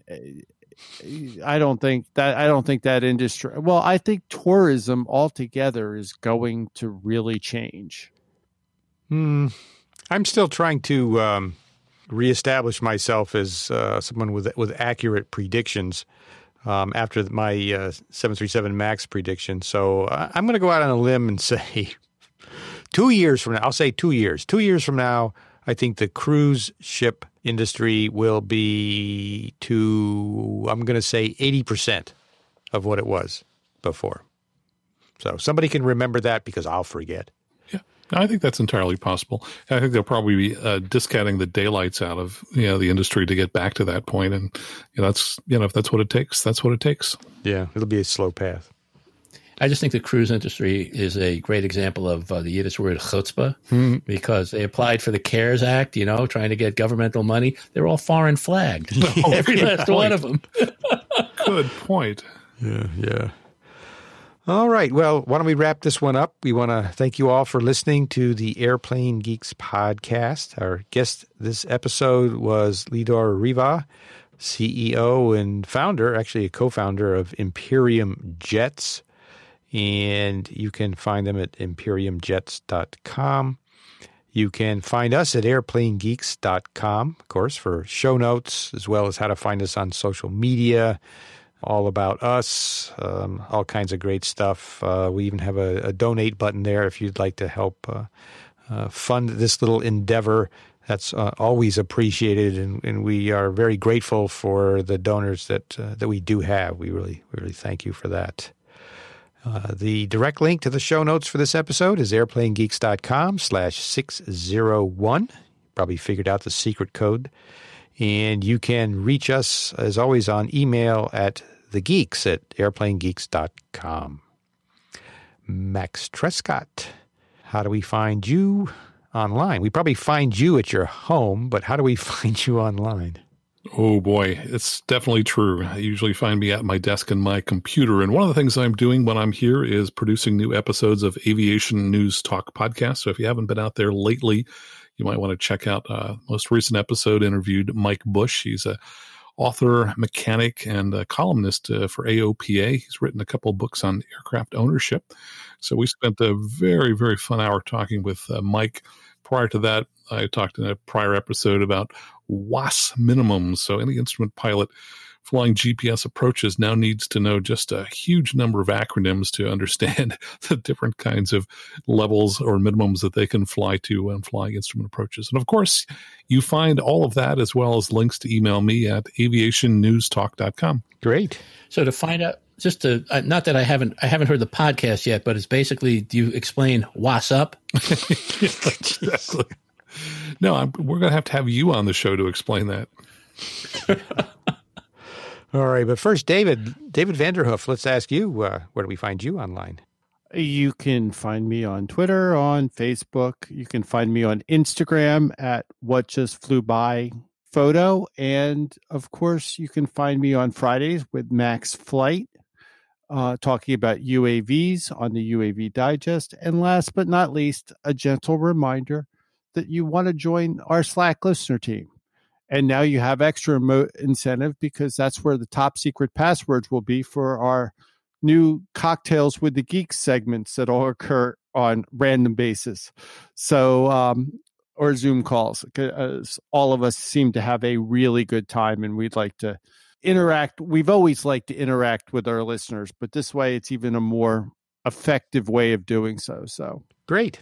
I don't think that I don't think that industry. Well, I think tourism altogether is going to really change. Hmm. I'm still trying to um, reestablish myself as uh, someone with with accurate predictions um, after my uh, seven thirty-seven MAX prediction. So uh, I'm going to go out on a limb and say two years from now. I'll say two years. Two years from now, I think the cruise ship industry will be to, I'm going to say eighty percent of what it was before. So somebody can remember that because I'll forget. Yeah. I think that's entirely possible. I think they'll probably be uh, discounting the daylights out of you know the industry to get back to that point, and you know, that's you know if that's what it takes, that's what it takes. Yeah, it'll be a slow path. I just think the cruise industry is a great example of uh, the Yiddish word chutzpah, mm-hmm. because they applied for the CARES Act, you know, trying to get governmental money. They're all foreign flagged, oh, every last point. one of them. Good point. Yeah, yeah. All right. Well, why don't we wrap this one up? We want to thank you all for listening to the Airplane Geeks podcast. Our guest this episode was Lidor Riva, C E O and founder, actually a co-founder of Imperium Jets. And you can find them at imperium jets dot com. You can find us at airplane geeks dot com, of course, for show notes, as well as how to find us on social media, all about us, um, all kinds of great stuff. Uh, we even have a, a donate button there if you'd like to help uh, uh, fund this little endeavor. That's uh, always appreciated, and, and we are very grateful for the donors that uh, that we do have. We really, we really thank you for that. Uh, the direct link to the show notes for this episode is airplane geeks dot com slash six oh one. Probably figured out the secret code. And you can reach us, as always, on email at thegeeks at airplane geeks dot com. Max Trescott, how do we find you online? We probably find you at your home, but how do we find you online? Oh, boy, it's definitely true. I usually find me at my desk and my computer. And one of the things I'm doing when I'm here is producing new episodes of Aviation News Talk podcast. So if you haven't been out there lately, you might want to check out uh, most recent episode interviewed Mike Bush. He's a author, mechanic, and a columnist uh, for A O P A. He's written a couple of books on aircraft ownership. So we spent a very, very fun hour talking with uh, Mike. Prior to that, I talked in a prior episode about W A S minimums. So any instrument pilot flying G P S approaches now needs to know just a huge number of acronyms to understand the different kinds of levels or minimums that they can fly to when flying instrument approaches. And of course, you find all of that as well as links to email me at aviation news talk dot com. Great. So to find out, just to, uh, not that I haven't, I haven't heard the podcast yet, but it's basically, do you explain what's up? Exactly. No, I'm, we're going to have to have you on the show to explain that. All right, but first, David, David Vanderhoof, let's ask you, uh, where do we find you online? You can find me on Twitter, on Facebook. You can find me on Instagram at What Just Flew By Photo. And, of course, you can find me on Fridays with Max Flight, uh, talking about U A Vs on the U A V Digest. And last but not least, a gentle reminder that you want to join our Slack listener team. And now you have extra mo- incentive because that's where the top secret passwords will be for our new Cocktails with the Geeks segments that all occur on random basis. So, um, or Zoom calls, because all of us seem to have a really good time and we'd like to interact. We've always liked to interact with our listeners, but this way it's even a more effective way of doing so. So great.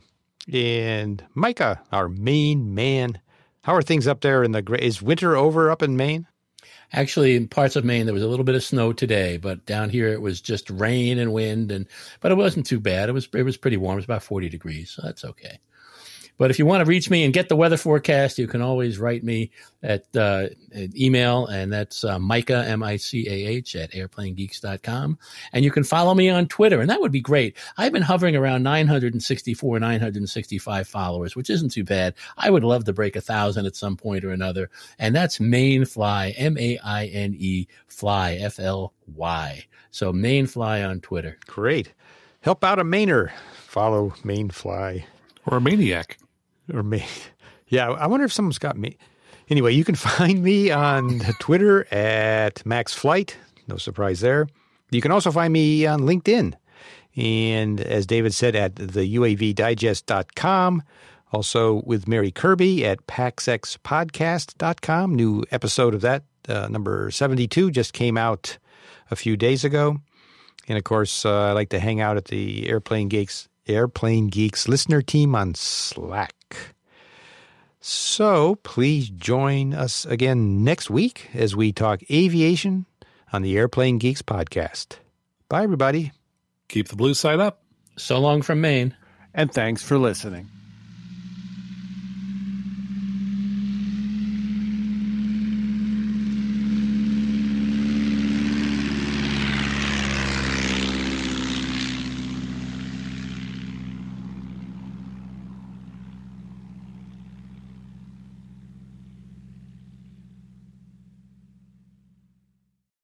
And Micah, our Maine man, how are things up there in the, is winter over up in Maine? Actually, in parts of Maine, there was a little bit of snow today, but down here it was just rain and wind, and but it wasn't too bad. It was it was pretty warm. It was about forty degrees, so that's okay. But if you want to reach me and get the weather forecast, you can always write me at uh, an email, and that's uh, Micah, M I C A H, at airplane geeks dot com. And you can follow me on Twitter, and that would be great. I've been hovering around nine hundred sixty-four, nine hundred sixty-five followers, which isn't too bad. I would love to break one thousand at some point or another, and that's Mainfly, M A I N E, Fly, F L Y. So Mainfly on Twitter. Great. Help out a Mainer. Follow Mainfly. Or a maniac. Or me. Yeah, I wonder if someone's got me. Anyway, you can find me on Twitter at MaxFlight. No surprise there. You can also find me on LinkedIn. And as David said, at the U A V digest dot com. Also with Mary Kirby at pax x podcast dot com. New episode of that, uh, number seventy-two, just came out a few days ago. And of course, uh, I like to hang out at the Airplane Geeks Airplane Geeks listener team on Slack. So please join us again next week as we talk aviation on the Airplane Geeks podcast. Bye, everybody. Keep the blue side up. So long from Maine. And thanks for listening.